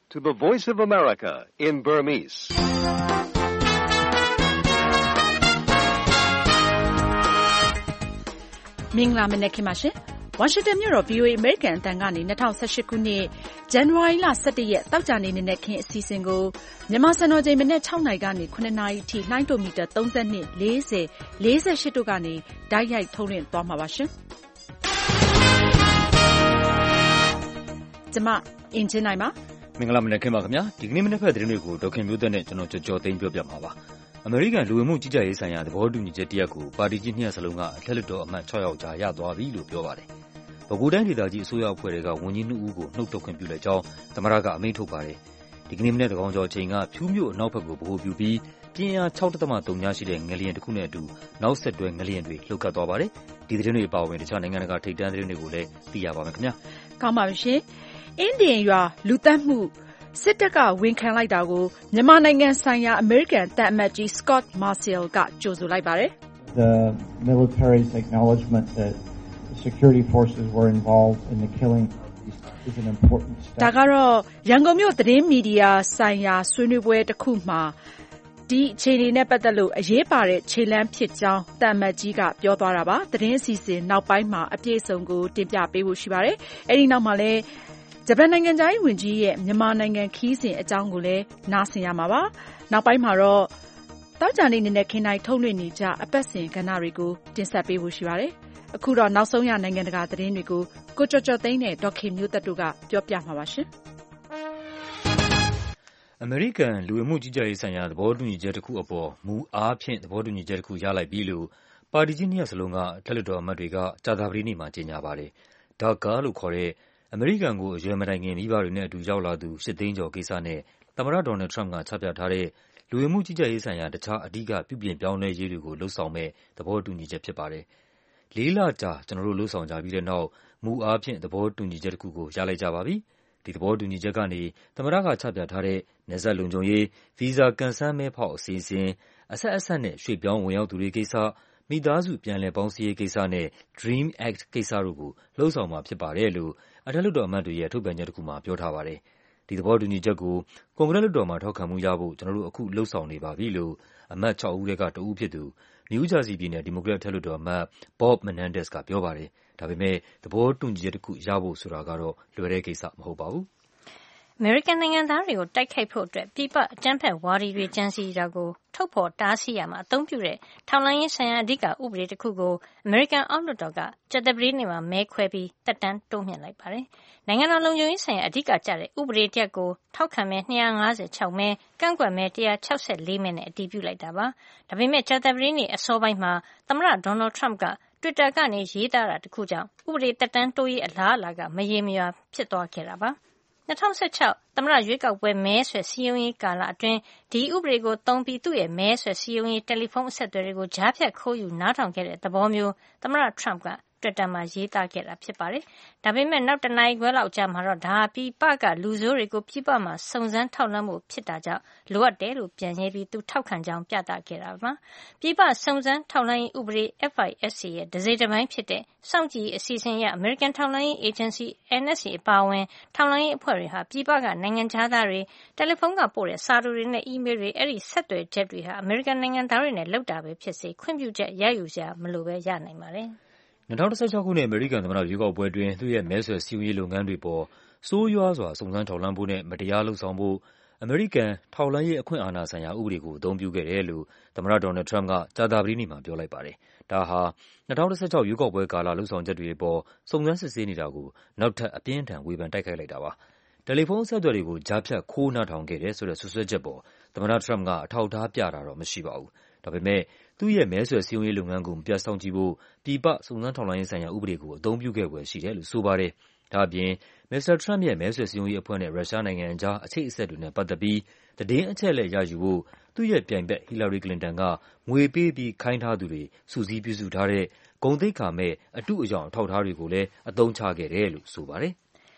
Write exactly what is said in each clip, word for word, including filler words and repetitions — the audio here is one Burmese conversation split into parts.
to the Voice of America in Burmese. မင်္ဂလာမနက်ခင်းပါရှင်။ ဝါရှင်တန်မြို့တော် ဗွီအိုအေ အမေရိကန်အသံကနေ၂၀၁၈ခုနှစ်ဇန်နဝါရီလ၁၁ရက်သောကြာနေ့နံနက်ခင်းအစီအစဉ်ကိုမြန်မာစံတော်ချိန်မနက်၆နာရီကနေ၇နာရီအထိလှိုင်းတိုမီတာ၃၂ ၄၀ ၄၈တို့ကနေတိုက်ရိုက်ထုတ်လွှင့်သွားမှာပါရှင်။ကျွန်မအင်ဂျင်နိုင်ပါမင်္ဂလာမနက်ခင်းပါခင်ဗျာဒီကနေ့မနက်ဖက်သတင်းတွေကိုဒေါက်ခင်မျိုးသက်နဲ့ကျွန်တော်ကြော်ကြော်သိမ်းပြောပြမှာပါအမေရိကန်လူဝင်မှုကြီးကြပ်ရေးဆိုင်ရာသဘောတူညီချက်တရက်ကိုပါတီကြီးနှစ်ရပ်စလုံးကအထက်လွှတ်တော်အမတ်၆ယောက်ကြားရသွားပြီလို့ပြောပါတယ်။ပဲခူးတိုင်းဒေသကြီးအစိုးရအဖွဲ့တွေကဝန်ကြီးနှစ်ဦးကိုနှုတ်ထွက်ခွင့်ပြုလိုက်ကြောင်းသမ္မတကအမိန့်ထုတ်ပါတယ်။ဒီကနေ့မနက်သကောင်ကျော်ချိန်ကဖြူးမြို့အနောက်ဘက်ကိုဗဟိုပြုပြီးပြင်းအား ၆ဒသမ ဝ ရှိတဲ့ငလျင်တစ်ခုနဲ့အတူနောက်ဆက်တွဲငလျင်တွေလှုပ်ခတ်သွားပါတယ်။ဒီသတင်းတွေအပါအဝင်တခြားနိုင်ငံတကာထိပ်တန်းသတင်းတွေကိုလည်းသိရပါမယ်ခင်ဗျာ။ကောင်းပါပြီရှင်။အင်းဒီယန်ရွာလူသတ်မှုစစ်တပ်ကဝန်ခံလိုက်တာကိုမြန်မာနိုင်ငံဆိုင်ရာအမေရိကန်တပ်အမတ်ကြီး Scott Marciel ကကြိုဆိုလိုက်ပါတယ်။ The military's acknowledgement that security forces were involved in the killing is an important step. ဒါကတော့ရန်ကုန်မြို့သတင်းမီဒီယာဆိုင်ရာဆွေးနွေးပွဲတစ်ခုမှာဒီအခြေအနေနဲ့ပတ်သက်လို့အရေးပါတဲ့ခြေလှမ်းဖြစ်ကြောင်းတပ်အမတ်ကြီးကပြောသွားတာပါ။သတင်းအစီအစဉ်နောက်ပိုင်းမှာအပြည့်အစုံကိုတင်ပြပေးဖို့ရှိပါတယ်။အဲဒီနောက်မှာလည်းဂျပန်နိုင်ငံသားရေးဝန်ကြီးရဲ့မြန်မာနိုင်ငံခီးစဉ်အကြောင်းကိုလည်းနားဆင်ရမှာပါ။နောက်ပိုင်းမှာတော့တောက်ကြနေနေတဲ့ခင်တိုင်းထုတ်လွှင့်နေကြအပတ်စဉ်ကဏ္ဍတွေကိုတင်ဆက်ပေးဖို့ရှိပါတယ်။အခုတော့နောက်ဆုံးရနိုင်ငံတကာသတင်းတွေကိုကိုကျော်ကျော်သိန်းနဲ့ဒေါက်ခင်မျိုးသက်တို့ကပြောပြမှာပါရှင်။အမေရိကန်လူဝင်မှုကြီးကြပ်ရေးဆိုင်ရာသဘောတူညီချက်တစ်ခုအပေါ်မူအားဖြင့်သဘောတူညီချက်တစ်ခုရလိုက်ပြီလို့ပါတီကြီးနှစ်ရပ်စလုံးကအထက်လွှတ်တော်အမတ်တွေကကြာသပတေးနေ့မှာကြေညာပါတယ်။ဒါကာလို့ခေါ်တဲ့အမေရိကန်ကိုအရွယ်မတိုင်ခင်မိဘတွေနဲ့အတူရောက်လာသူရှစ်သိန်းကျော်ကိစ္စနဲ့သမ္မတဒေါ်နယ်ထရမ့်ကချပြထားတဲ့လူဝင်မှုကြီးကြပ်ရေးဆိုင်ရာတခြားအဓိကပြုပြင်ပြောင်းလဲရေးတွေကိုလှုပ်ဆောင်မဲ့သဘောတူညီချက်ဖြစ်ပါတယ်။လေးလကြာကျွန်တော်တို့လှုပ်ဆောင်ကြပြီးတဲ့နောက်မူအားဖြင့်သဘောတူညီချက်တစ်ခုကိုရလိုက်ကြပါပြီ။ဒီသဘောတူညီချက်ကနေသမ္မတကချပြထားတဲ့နယ်စပ်လုံခြုံရေးဗီဇာကန်ဆန်းမဲဖောက်အစီအစဉ်အဆက်အဆက်နဲ့ရွှေ့ပြောင်းဝင်ရောက်သူတွေကိစ္စမိသားစုပြန်လည်ပေါင်းစည်းရေးကိစ္စနဲ့ Dream Act ကိစ္စတို့ကိုလှုပ်ဆောင်မှာဖြစ်ပါတယ်လို့အထက်လွှတ်တော်အမတ်တွေရဲ့ထုတ်ပြန်ချက်တစ်ခုမှာပြောထားပါတယ်။ဒီသဘောတူညီချက်ကိုကွန်ဂရက်လွှတ်တော်မှာထောက်ခံမှုရဖို့ကျွန်တော်တို့အခုလှုပ်ဆောင်နေပါပြီလို့အမတ်၆ဦးထဲကတဦးဖြစ်သူနယူးဂျာစီပြည်နယ်ဒီမိုကရက်အထက်လွှတ်တော်အမတ် Bob Menendez ကပြောပါတယ်။ဒါပေမဲ့သဘောတူညီချက်တစ်ခုရဖို့ဆိုတာကတော့လွယ်တဲ့ကိစ္စမဟုတ်ပါဘူး။အမေရိကန်နိုင်ငံသားတွေကိုတိုက်ခိုက်ဖို့အတွက်ပြည်ပအကြမ်းဖက်ဝါဒီတွေကြံစည်တာကိုထုတ်ဖော်တားဆီးရမှာအသုံးပြုတဲ့ထောက်လှမ်းရေးဆိုင်ရာအဓိကဥပဒေတစ်ခုကိုအမေရိကန်အောက်လွှတ်တော်ကကြာသပတေးနေ့မှာမဲခွဲပြီးတက်တန်းတိုးမြှင့်လိုက်ပါတယ်။နိုင်ငံတော်လုံခြုံရေးဆိုင်ရာအဓိကကျတဲ့ဥပဒေတစ်ရပ်ကိုထောက်ခံမဲ၂၅၆မဲကန့်ကွက်မဲ၁၆၄မဲနဲ့အတည်ပြုလိုက်တာပါ။ဒါပေမဲ့ကြာသပတေးနေ့အစောပိုင်းမှာသမ္မတဒေါ်နယ်ထရမ့်ကတွစ်တာကနေရေးသားတာတစ်ခုကြောင့်ဥပဒေတက်တန်းတိုးရေးအလားအလာကမရေမရာဖြစ်သွားခဲ့တာပါ။၂၀၁၆သမ္မတရွေးကောက်ပွဲမဲဆွယ်စည်းရုံးရေးကာလအတွင်းဒီဥပဒေကိုသုံးပြီးသူ့ရဲ့မဲဆွယ်စည်းရုံးရေးတယ်လီဖုန်းအဆက်အသွယ်တွေကိုကြားဖြတ်ခိုးယူနားထောင်ခဲ့တဲ့သဘောမျိုးသမ္မတထရမ့်ကတွစ်တာမှာရေးသားခဲ့တာဖြစ်ပါတယ်။ဒါပေမဲ့နောက်တနာရီခွဲလောက်ကြာမှာတော့ဒါပြည်ပကလူဆိုးတွေကိုပြည်ပမှာစုံစမ်းထောက်လှမ်းမှုဖြစ်တာကြောင့်လိုအပ်တယ်လို့ပြန်ရေးပြီးသူထောက်ခံကြောင်းပြသခဲ့တာပါ။ပြည်ပစုံစမ်းထောက်လှမ်းရေးဥပဒေ F I S C ရဲ့ဒစိတစ်ပိုင်းဖြစ်တဲ့စောင့်ကြည့်အစီအစဉ်အရ American ထောက်လှမ်းရေး Agency N S A အပါအဝင်ထောက်လှမ်းရေးအဖွဲ့တွေဟာပြည်ပကနိုင်ငံခြားသားတွေတယ်လီဖုန်းကပို့တဲ့စာတူတွေနဲ့အီးမေးလ်တွေအဲ့ဒီဆက်သွယ်ချက်တွေဟာ American နိုင်ငံသားတွေနဲ့လောက်တာပဲဖြစ်စေခွင့်ပြုချက်ရယူစရာမလိုပဲရနိုင်ပါတယ်။၂၀၁၆ခုနှစ်အမေရိကန်သမ္မတရွေးကောက်ပွဲတွင်သူ့ရဲ့မဲဆွယ်စည်းရုံးရေးလုပ်ငန်းတွေပေါ်ဆိုးရွားစွာစုံစမ်းထောက်လှမ်းဖို့နဲ့မတရားလုပ်ဆောင်ဖို့အမေရိကန်ထောက်လှမ်းရေးအခွင့်အာဏာဆိုင်ရာဥပဒေကိုအသုံးပြုခဲ့တယ်လို့သမ္မတဒေါ်နယ်ထရမ့်ကကြာသပတေးနေ့မှာပြောလိုက်ပါတယ်။ဒါဟာ၂၀၁၆ရွေးကောက်ပွဲကာလလုပ်ဆောင်ချက်တွေအပေါ်စုံစမ်းစစ်ဆေးနေတာကိုနောက်ထပ်အပြင်းအထန်ဝေဖန်တိုက်ခိုက်လိုက်တာပါ။တယ်လီဖုန်းအဆက်အသွယ်တွေကိုကြားဖြတ်ခိုးနားထောင်ခဲ့တယ်ဆိုတဲ့စွပ်စွဲချက်ပေါ်သမ္မတထရမ့်ကအထောက်အထားပြတာတော့မရှိပါဘူး။ဒါပေမဲ့သူ့ရဲ့မဲဆွယ်စည်းရုံးရေးလုပ်ငန်းကိုမပြတ်စောင့်ကြည့်ဖို့ပြည်ပစုံစမ်းထောက်လှမ်းရေးဆိုင်ရာဥပဒေကိုအသုံးပြုခဲ့ဖွယ်ရှိတယ်လို့ဆိုပါတယ်။ဒါ့အပြင်မစ္စတာထရမ့်ရဲ့မဲဆွယ်စည်းရုံးရေးအဖွဲ့နဲ့ရုရှားနိုင်ငံအကြားအချိတ်အဆက်တွေနဲ့ပတ်သက်ပြီးသတင်းအချက်အလက်ရယူဖို့သူ့ရဲ့ပြိုင်ဘက်ဟီလာရီကလင်တန်ကငွေပေးပြီးခိုင်းထားသူတွေစုစည်းပြုစုထားတဲ့ဂုဏ်သိက္ခာမဲ့အတုအယောင်အထောက်အထားတွေကိုလည်းအသုံးချခဲ့တယ်လို့ဆိုပါတယ်။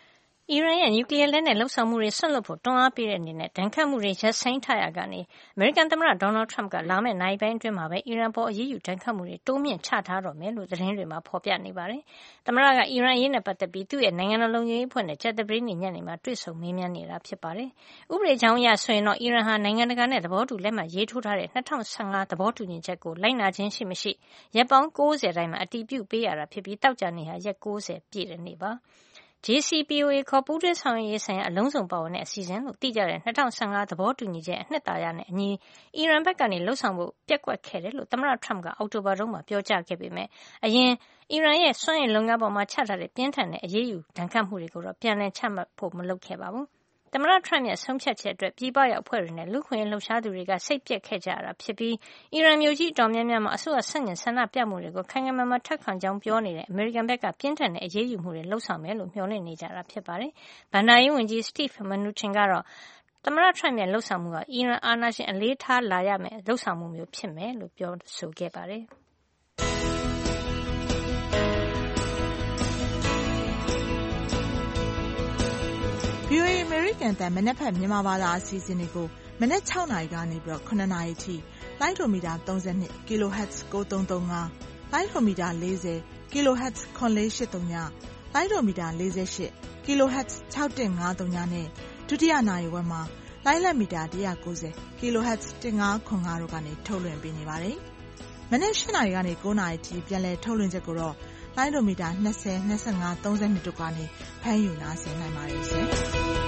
အီရန်ရဲ့နျူကလ িয়ার လက်နက်လှုပ်ဆောင်မှုတွေဆွန့်လွတ်ဖို့တွန်းအားပေးတဲ့အနေနဲ့ဒဏ်ခတ်မှုတွေရပ်ဆိုင်းထားရာကနေအမေရိကန်သမ္မတဒေါ်နယ်ထရမ့်ကလာမယ့်နိုင်ပိုင်းအတွင်းမှာပဲအီရန်ပေါ်အရေးယူဒဏ်ခတ်မှုတွေတိုးမြင့်ချထားတော့မယ်လို့သတင်းတွေမှာဖော်ပြနေပါတယ်။သမ္မတကအီရန်အရေးနဲ့ပတ်သက်ပြီးသူ့ရဲ့နိုင်ငံတော်လုံခြုံရေးအဖွဲ့နဲ့ကြာသပတေးနေ့ညနေမှာတွေ့ဆုံမေးမြန်းနေတာဖြစ်ပါတယ်။ဥပဒေကြောင်းအရဆိုရင်တော့အီရန်ဟာနိုင်ငံတကာနဲ့သဘောတူလက်မှတ်ရေးထိုးထားတဲ့၂၀၁၅သဘောတူညီချက်ကိုလိုက်နာခြင်းရှိမရှိရက်ပေါင်း၉၀တိုင်းမှာအတည်ပြုပေးရတာဖြစ်ပြီးတောက်ကြနေဟာရက်၉၀ပြည့်တဲ့နေ့ပါ။ J C P O A ခေါ်ပူးတွဲဆောင်ရွက်ရေးဆိုင်ရာအလုံးစုံပါဝင်တဲ့အစီအစဉ်လို့သိကြတဲ့၂၀၁၅သဘောတူညီချက်အနှစ်သာရနဲ့အညီအီရန်ဘက်ကနေလှုပ်ဆောင်ဖို့ပျက်ကွက်ခဲ့တယ်လို့သမ္မတထရမ့်ကအောက်တိုဘာတုန်းကပြောကြားခဲ့ပေမဲ့အရင်အီရန်ရဲ့စွမ်းအင်လုပ်ငန်းပေါ်မှာချထားတဲ့ပြင်းထန်တဲ့အရေးယူဒဏ်ခတ်မှုတွေကိုတော့ပြန်လည်ချမှတ်ဖို့မလုပ်ခဲ့ပါဘူး။သမ္မတထရမ့်ရဲ့ဆုံးဖြတ်ချက်အတွက်ပြည်ပရောက်အဖွဲ့တွေနဲ့လူ့ခွင့်ရေးလှုပ်ရှားသူတွေကစိတ်ပျက်ခဲ့ကြရတာဖြစ်ပြီးအီရန်မျိုးကြီးအတော်များများမှာအစိုးရဆန့်ကျင်ဆန္ဒပြမှုတွေကိုခိုင်ခိုင်မာမာထပ်ခံကြောင်းပြောနေတဲ့အမေရိကန်ဘက်ကပြင်းထန်တဲ့အရေးယူမှုတွေလှုပ်ဆောင်မယ်လို့မျှော်လင့်နေကြတာဖြစ်ပါတယ်။ဘဏ္ဍာရေးဝန်ကြီး Steve Mnuchin ကတော့သမ္မတထရမ့်ရဲ့လှုပ်ဆောင်မှုကအီရန်အာဏာရှင်အလေးထားလာရမယ့်လှုပ်ဆောင်မှုမျိုးဖြစ်မယ်လို့ပြောဆိုခဲ့ပါတယ်။ V O A အမေရိကန်တန်မနက်ဖြန်မြန်မာဘာသာအစီအစဉ်တွေကိုမနက်၆နာရီကနေပြီးတော့၇နာရီထိလိုင်းဒိုမီတာ၃၂ kilohertz ၉၃၃၅လိုင်းဒိုမီတာ၄၀ kilohertz ၇၄၈၃ညလိုင်းဒိုမီတာ၄၈ kilohertz ၆၁၅၃ညနဲ့ဒုတိယနာရီဝက်မှာလိုင်းလက်မီတာ၁၉၀ kilohertz ၁၅၇၅တို့ကနေထုတ်လွှင့်ပေးနေပါတယ်။မနက်၈နာရီကနေ၉နာရီထိပြန်လည်ထုတ်လွှင့်ချက်ကိုတော့လိုင်းဒိုမီတာ၂၀ ၂၅ ၃၂တို့ကနေဖမ်းယူနားဆင်နိုင်ပါတယ်ရှင်။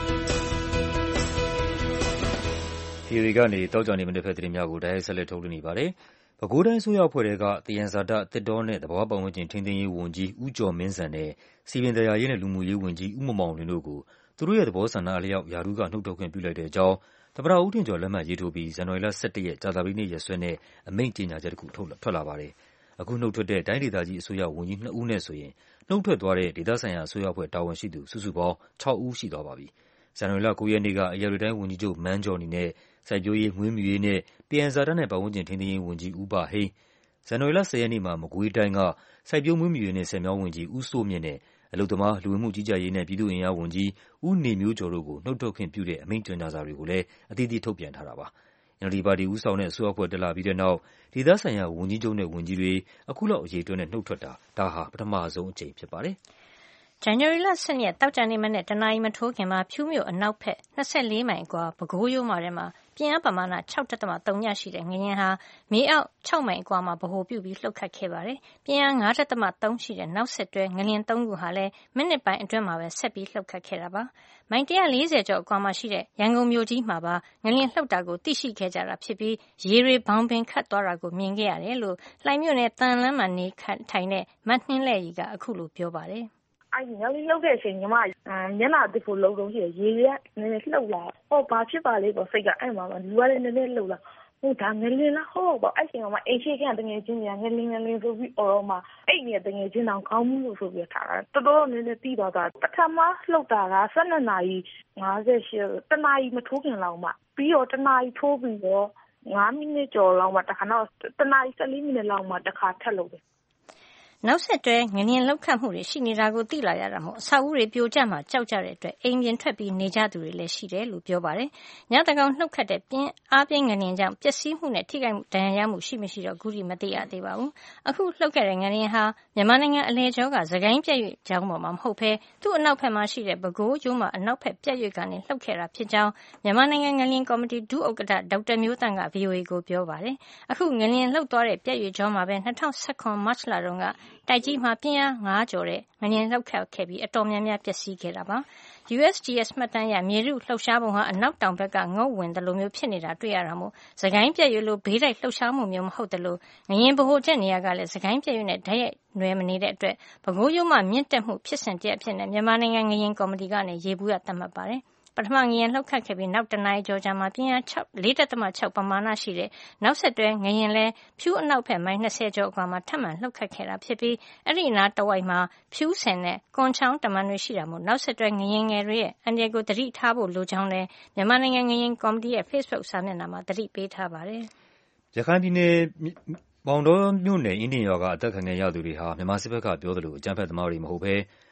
V O A ကနေတောကြာနေမနေ့ဖက်သတင်းများကိုတိုက်ရိုက်ဆက်လက်ထုတ်လွှင့်နေပါတယ်။ပဲခူးတိုင်းအစိုးရအဖွဲ့ထဲကသယံဇာတသစ်တောနဲ့သဘာဝပတ်ဝန်းကျင်ထိန်းသိမ်းရေးဝန်ကြီးဦးကျော်မင်းဇံနဲ့စည်ပင်သာယာရေးနဲ့လူမှုရေးဝန်ကြီးဦးမောင်မောင်လွင်တို့ကိုသူတို့ရဲ့သဘောဆန္ဒအလျောက်ရာထူးကနှုတ်ထွက်ခွင့်ပြုလိုက်တဲ့အကြောင်းသမ္မတဦးထင်ကျော်လက်မှတ်ရေးထိုးပြီးဇန်နဝါရီလ၁၁ရက်ကြာသပတေးနေ့ရက်စွဲနဲ့အမိန့်ကြေညာချက်တစ်ခုထုတ်ထွက်လာပါတယ်။အခုနှုတ်ထွက်တဲ့တိုင်းဒေသကြီးအစိုးရဝန်ကြီးနှစ်ဦးနဲ့ဆိုရင်နှုတ်ထွက်သွားတဲ့ဒေသဆိုင်ရာအစိုးရအဖွဲ့တာဝန်ရှိသူစုစုပေါင်း၆ဦးရှိသွားပါပြီ။ဇန်နဝါရီလ၉ရက်နေ့ကအရာတော်တိုင်းဝန်ကြီးချုပ်မန်းဂျော်နီနဲ့စိုက်ပျိုးရေး၊မွေးမြူရေးနဲ့သယံဇာတနဲ့ပတ်ဝန်းကျင်ထိန်းသိမ်းရေးဝန်ကြီးဦးဘဟိန်း၊ဇန်နဝါရီလ၁၀ရက်နေ့မှာမကွေးတိုင်းကစိုက်ပျိုးမွေးမြူရေးနဲ့ဆည်မြောင်းဝန်ကြီးဦးစိုးမြင့်နဲ့အလုပ်သမားလူဝင်မှုကြီးကြပ်ရေးနဲ့ပြည်သူ့အင်အားဝန်ကြီးဦးနေမျိုးကျော်တို့ကိုနှုတ်ထွက်ခွင့်ပြုတဲ့အမိန့်ကြေညာစာတွေကိုလည်းအသီးသီးထုတ်ပြန်ထားတာပါ။ N L D ပါတီဦးဆောင်တဲ့အစိုးရအဖွဲ့တက်လာပြီးတဲ့နောက်ဒေသဆိုင်ရာဝန်ကြီးချုပ်နဲ့ဝန်ကြီးတွေအခုလောက်အရေးတွက်နဲ့နှုတ်ထွက်တာဒါဟာပထမဆုံးအကြိမ်ဖြစ်ပါတယ်။ဇန်နဝါရီလ၁၂ရက်သောကြာနေ့မနက်တနာရီမထိုးခင်မှာဖြူးမြို့အနောက်ဘက်၂၄မိုင်အကွာပဲခူးရိုးမာထဲမှာပြင်းအားပမာဏ၆.၀ရှိတဲ့ငလျင်ဟာမြေအောက်၆မိုင်အကွာမှာဗဟိုပြုပြီးလှုပ်ခတ်ခဲ့ပါတယ်။ပြင်းအား၅.၃ရှိတဲ့နောက်ဆက်တွဲငလျင်၃ခုဟာလည်းမိနစ်ပိုင်းအတွင်းမှာပဲဆက်ပြီးလှုပ်ခတ်ခဲ့တာပါ။မိုင်၁၄၀ကျော်အကွာမှာရှိတဲ့ရန်ကုန်မြို့ကြီးမှာပါငလျင်လှုပ်တာကိုသိရှိခဲ့ကြတာဖြစ်ပြီးရေတွေဘောင်ဘင်ခတ်သွားတာကိုမြင်ခဲ့ရတယ်လို့လှိုင်မြို့နယ်သံလမ်းမှာနေထိုင်တဲ့မနှင်းလဲ့ရီကအခုလိုပြောပါတယ်။အဲ့ငလျင်လှုပ်တဲ့အချိန်ညီမမျက်နှာတစ်ခုလုံးလုံးရှိတယ်ရေတွေကနည်းနည်းလှုပ်လာဟောဘာဖြစ်ပါလဲပေါ့စိတ်ကအဲ့မှာလူကလည်းနည်းနည်းလှုပ်လာဟိုဒါငလျင်လားဟောပေါ့အဲ့ချိန်မှာအိမ်ရှိခန့်တငယ်ချင်းတွေကငလျင်ငလျင်ဆိုပြီးအော်တော့မှအဲ့ဒီတငယ်ချင်းတောင်ခေါင်းမူးလို့ဆိုပြီးထားတာတော်တော်နည်းနည်းပြီးတော့တာပထမလှုပ်တာက၁၂နာရီ၅၈တနာရီမထိုးခင်လောက်မှပြီးတော့တနာရီထိုးပြီးတော့၅မိနစ်ကျော်လောက်မှတခါတော့တနာရီ၁၄မိနစ်လောက်မှတခါထပ်လှုပ်တယ်နောက်ဆက်တွဲငလျင်လှုပ်ခတ်မှုတွေရှိနေတာကိုသိလာရတာမို့အဆောက်အဦတွေပြိုကျမှာကြောက်ကြတဲ့အတွက်အိမ်ပြင်ထွက်ပြီးနေကြသူတွေလည်းရှိတယ်လို့ပြောပါတယ်။ညတကောင်နှုတ်ခတ်တဲ့ပြင်းအားပြင်းငလျင်ကြောင့်ပျက်စီးမှုနဲ့ထိခိုက်ဒဏ်ရာရမှုရှိမရှိတော့ခုထိမသိရသေးပါဘူး။အခုလှုပ်ခဲ့တဲ့ငလျင်ဟာမြန်မာနိုင်ငံအလဲကျောကစကိုင်းပြည့်ရွေ့ကြောင်းပေါ်မှာမဟုတ်ဘဲသူ့အနောက်ဘက်မှာရှိတဲ့ပဲခူးရိုးမှာအနောက်ဘက်ပြည့်ရွေ့ကနေလှုပ်ခဲ့တာဖြစ်ကြောင်းမြန်မာနိုင်ငံငလျင်ကော်မတီဒုဥက္ကဋ္ဌဒေါက်တာမျိုးသန့်က V O A ကိုပြောပါတယ်။အခုငလျင်လှုပ်သွားတဲ့ပြည့်ရွေ့ကျောမှာပဲ၂၀၁၇မတ်လတုန်းကတိုက်ကြီးမှာပြင်းအား၅ကျော်တဲ့ငလျင်လှုပ်ခတ်ခဲ့ပြီးအတော်များများပျက်စီးခဲ့တာပါ။ U S G S မှတ်တမ်းအရမြေထုလှုပ်ရှားပုံဟာအနောက်တောင်ဘက်ကငုတ်ဝင်တယ်လို့မျိုးဖြစ်နေတာတွေ့ရတာမို့စကိုင်းပြည့်ရွေ့လိုဘေးတိုက်လှုပ်ရှားမှုမျိုးမဟုတ်တယ်လို့ငလျင်ဗဟိုချက်နေရာကလည်းစကိုင်းပြည့်ရွေ့နဲ့ဓာတ်ရိုက်နွယ်မနေတဲ့အတွက်ပဲခူးရိုးမှမြင့်တက်မှုဖြစ်စဉ်တရက်ဖြစ်နေမြန်မာနိုင်ငံငလျင်ကော်မတီကနေရေဘူးရသတ်မှတ်ပါတယ်ပထမငလျင်လှုပ်ခတ်ခဲ့ပြီးနောက်တနာရီကျော်ကြာမှာပြင်းအား၄.၆ပမာဏရှိတဲ့နောက်ဆက်တွဲငလျင်လဲဖြူးအနောက်ဘက်မိုင်၂၀ကျော်အကွာမှာထပ်မံလှုပ်ခတ်ခဲ့တာဖြစ်ပြီးအဲ့ဒီနားတဝိုက်မှာဖြူးဆင်နဲ့ကွန်ချောင်းတမန်တွေရှိတာမို့နောက်ဆက်တွဲငလျင်ငယ်တွေရဲ့အန္တရာယ်ကိုသတိထားဖို့လိုကြောင်းလဲမြန်မာနိုင်ငံငလျင်ကော်မတီရဲ့ Facebook စာမျက်နှာမှာသတိပေးထားပါတယ်။ရခိုင်ပြည်နယ်မောင်တောမြို့နယ်အင်းဒင်ရွာကအသက်ခံခဲ့ရသူတွေဟာမြန်မာစစ်ဘက်ကပြောသလိုအကြမ်းဖက်သမားတွေမဟုတ်ဘဲ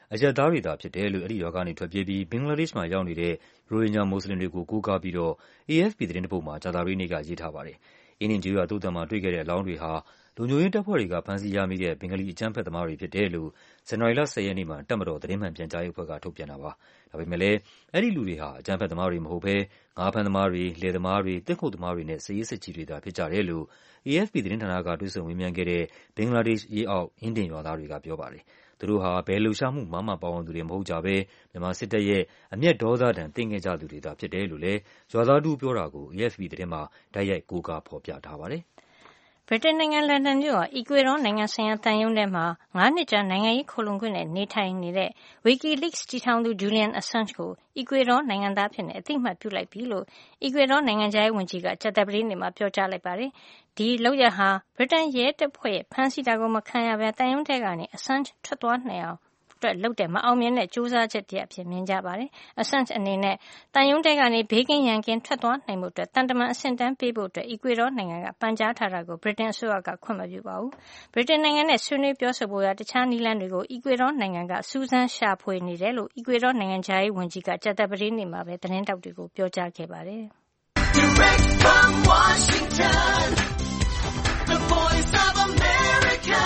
အရပ်သားတွေသာဖြစ်တယ်လို့အဲဒီရွာကနေထွက်ပြေးပြီးဘင်္ဂလားဒေ့ရှ်မှာရောက်နေတဲ့ရိုဟင်ဂျာမွတ်စလင်တွေကိုကိုးကားပြီးတော့ A F P သတင်းတစ်ပုဒ်မှာကြာသပတေးနေ့ကရေးထားပါတယ်။အင်းဒင်ကျေးရွာသုဿာန်မှာတွေ့ခဲ့တဲ့အလောင်းတွေဟာလုံခြုံရေးတပ်ဖွဲ့တွေကဖမ်းဆီးရမိတဲ့ဘင်္ဂလီအကြမ်းဖက်သမားတွေဖြစ်တယ်လို့ဇန်နဝါရီလ ၁၀ ရက်နေ့မှာတပ်မတော်သတင်းမှန်ပြန်ကြားရေးအဖွဲ့ကထုတ်ပြန်တာပါ။ဒါပေမဲ့လည်းအဲဒီလူတွေဟာအကြမ်းဖက်သမားတွေမဟုတ်ဘဲငါးဖမ်းသမားတွေ၊လယ်သမားတွေ၊သစ်ခုတ်သမားတွေနဲ့စစ်ရေးစစ်ချီတွေသာဖြစ်ကြတယ်လို့ A F P သတင်းဌာနကတွေ့ဆုံမေးမြန်းခဲ့တဲ့ဘင်္ဂလားဒေ့ရှ်ရေအောက်အင်းဒင်ရွာသားတွေကပြောပါတယ်။သူတို့ဟာဘယ်လှုပ်ရှားမှုမှာမှပါဝင်သူတွေမဟုတ်ကြဘဲမြန်မာစစ်တပ်ရဲ့အမျက်ဒေါသဒဏ်သင့်ခဲ့ကြသူတွေသာဖြစ်တယ်လို့လည်းရွာသားတူပြောတာကို A F P သတင်းမှာတိုက်ရိုက်ကိုးကားဖော်ပြထားပါတယ်။ဗြိတိန်နိုင်ငံလန်ဒန်မြို့ဟာအီကွေဒေါနိုင်ငံဆိုင်ရာသံရုံးထဲမှာငါးနှစ်ကြာနိုင်ငံရေးခိုလှုံခွင့်နဲ့နေထိုင်နေတဲ့ WikiLeaks တည်ထောင်သူ Julian Assange ကိုအီကွေဒေါနိုင်ငံသားအဖြစ်အသိအမှတ်ပြုလိုက်ပြီလို့အီကွေဒေါနိုင်ငံခြားရေးဝန်ကြီးကကြာသပတေးနေ့မှာပြောကြားလိုက်ပါတယ်။ဒီလုပ်ရပ်ဟာဗြိတိန်ရဲတပ်ဖွဲ့ရဲ့ဖမ်းဆီးတာကိုမခံရဘဲသံရုံးထဲကနေ Assange ထွက်သွားနိုင်အောင်အတွက်လုပ်တဲ့မအောင်မြင်တဲ့ကြိုးစားချက်တရပ်အဖြစ်မြင်ကြပါတယ်။ Assange အနေနဲ့သံရုံးထဲကနေဘေးကင်းရန်ကင်းထွက်သွားနိုင်ဖို့အတွက်တန်တမန်အဆင့်တန်းပေးဖို့အတွက်အီကွေဒေါနိုင်ငံကပန်ကြားထားတာကိုဗြိတိန်အစိုးရကခွင့်မပြုပါဘူး။ဗြိတိန်နိုင်ငံနဲ့ဆွေးနွေးပြောဆိုဖို့ရာတခြားနည်းလမ်းတွေကိုအီကွေဒေါနိုင်ငံကစူးစမ်းရှာဖွေနေတယ်လို့အီကွေဒေါနိုင်ငံခြားရေးဝန်ကြီးကကြာသပတေးနေ့မှာပဲသတင်းထောက်တွေကိုပြောကြားခဲ့ပါတယ်။ Direct from Washington, the Voice of America,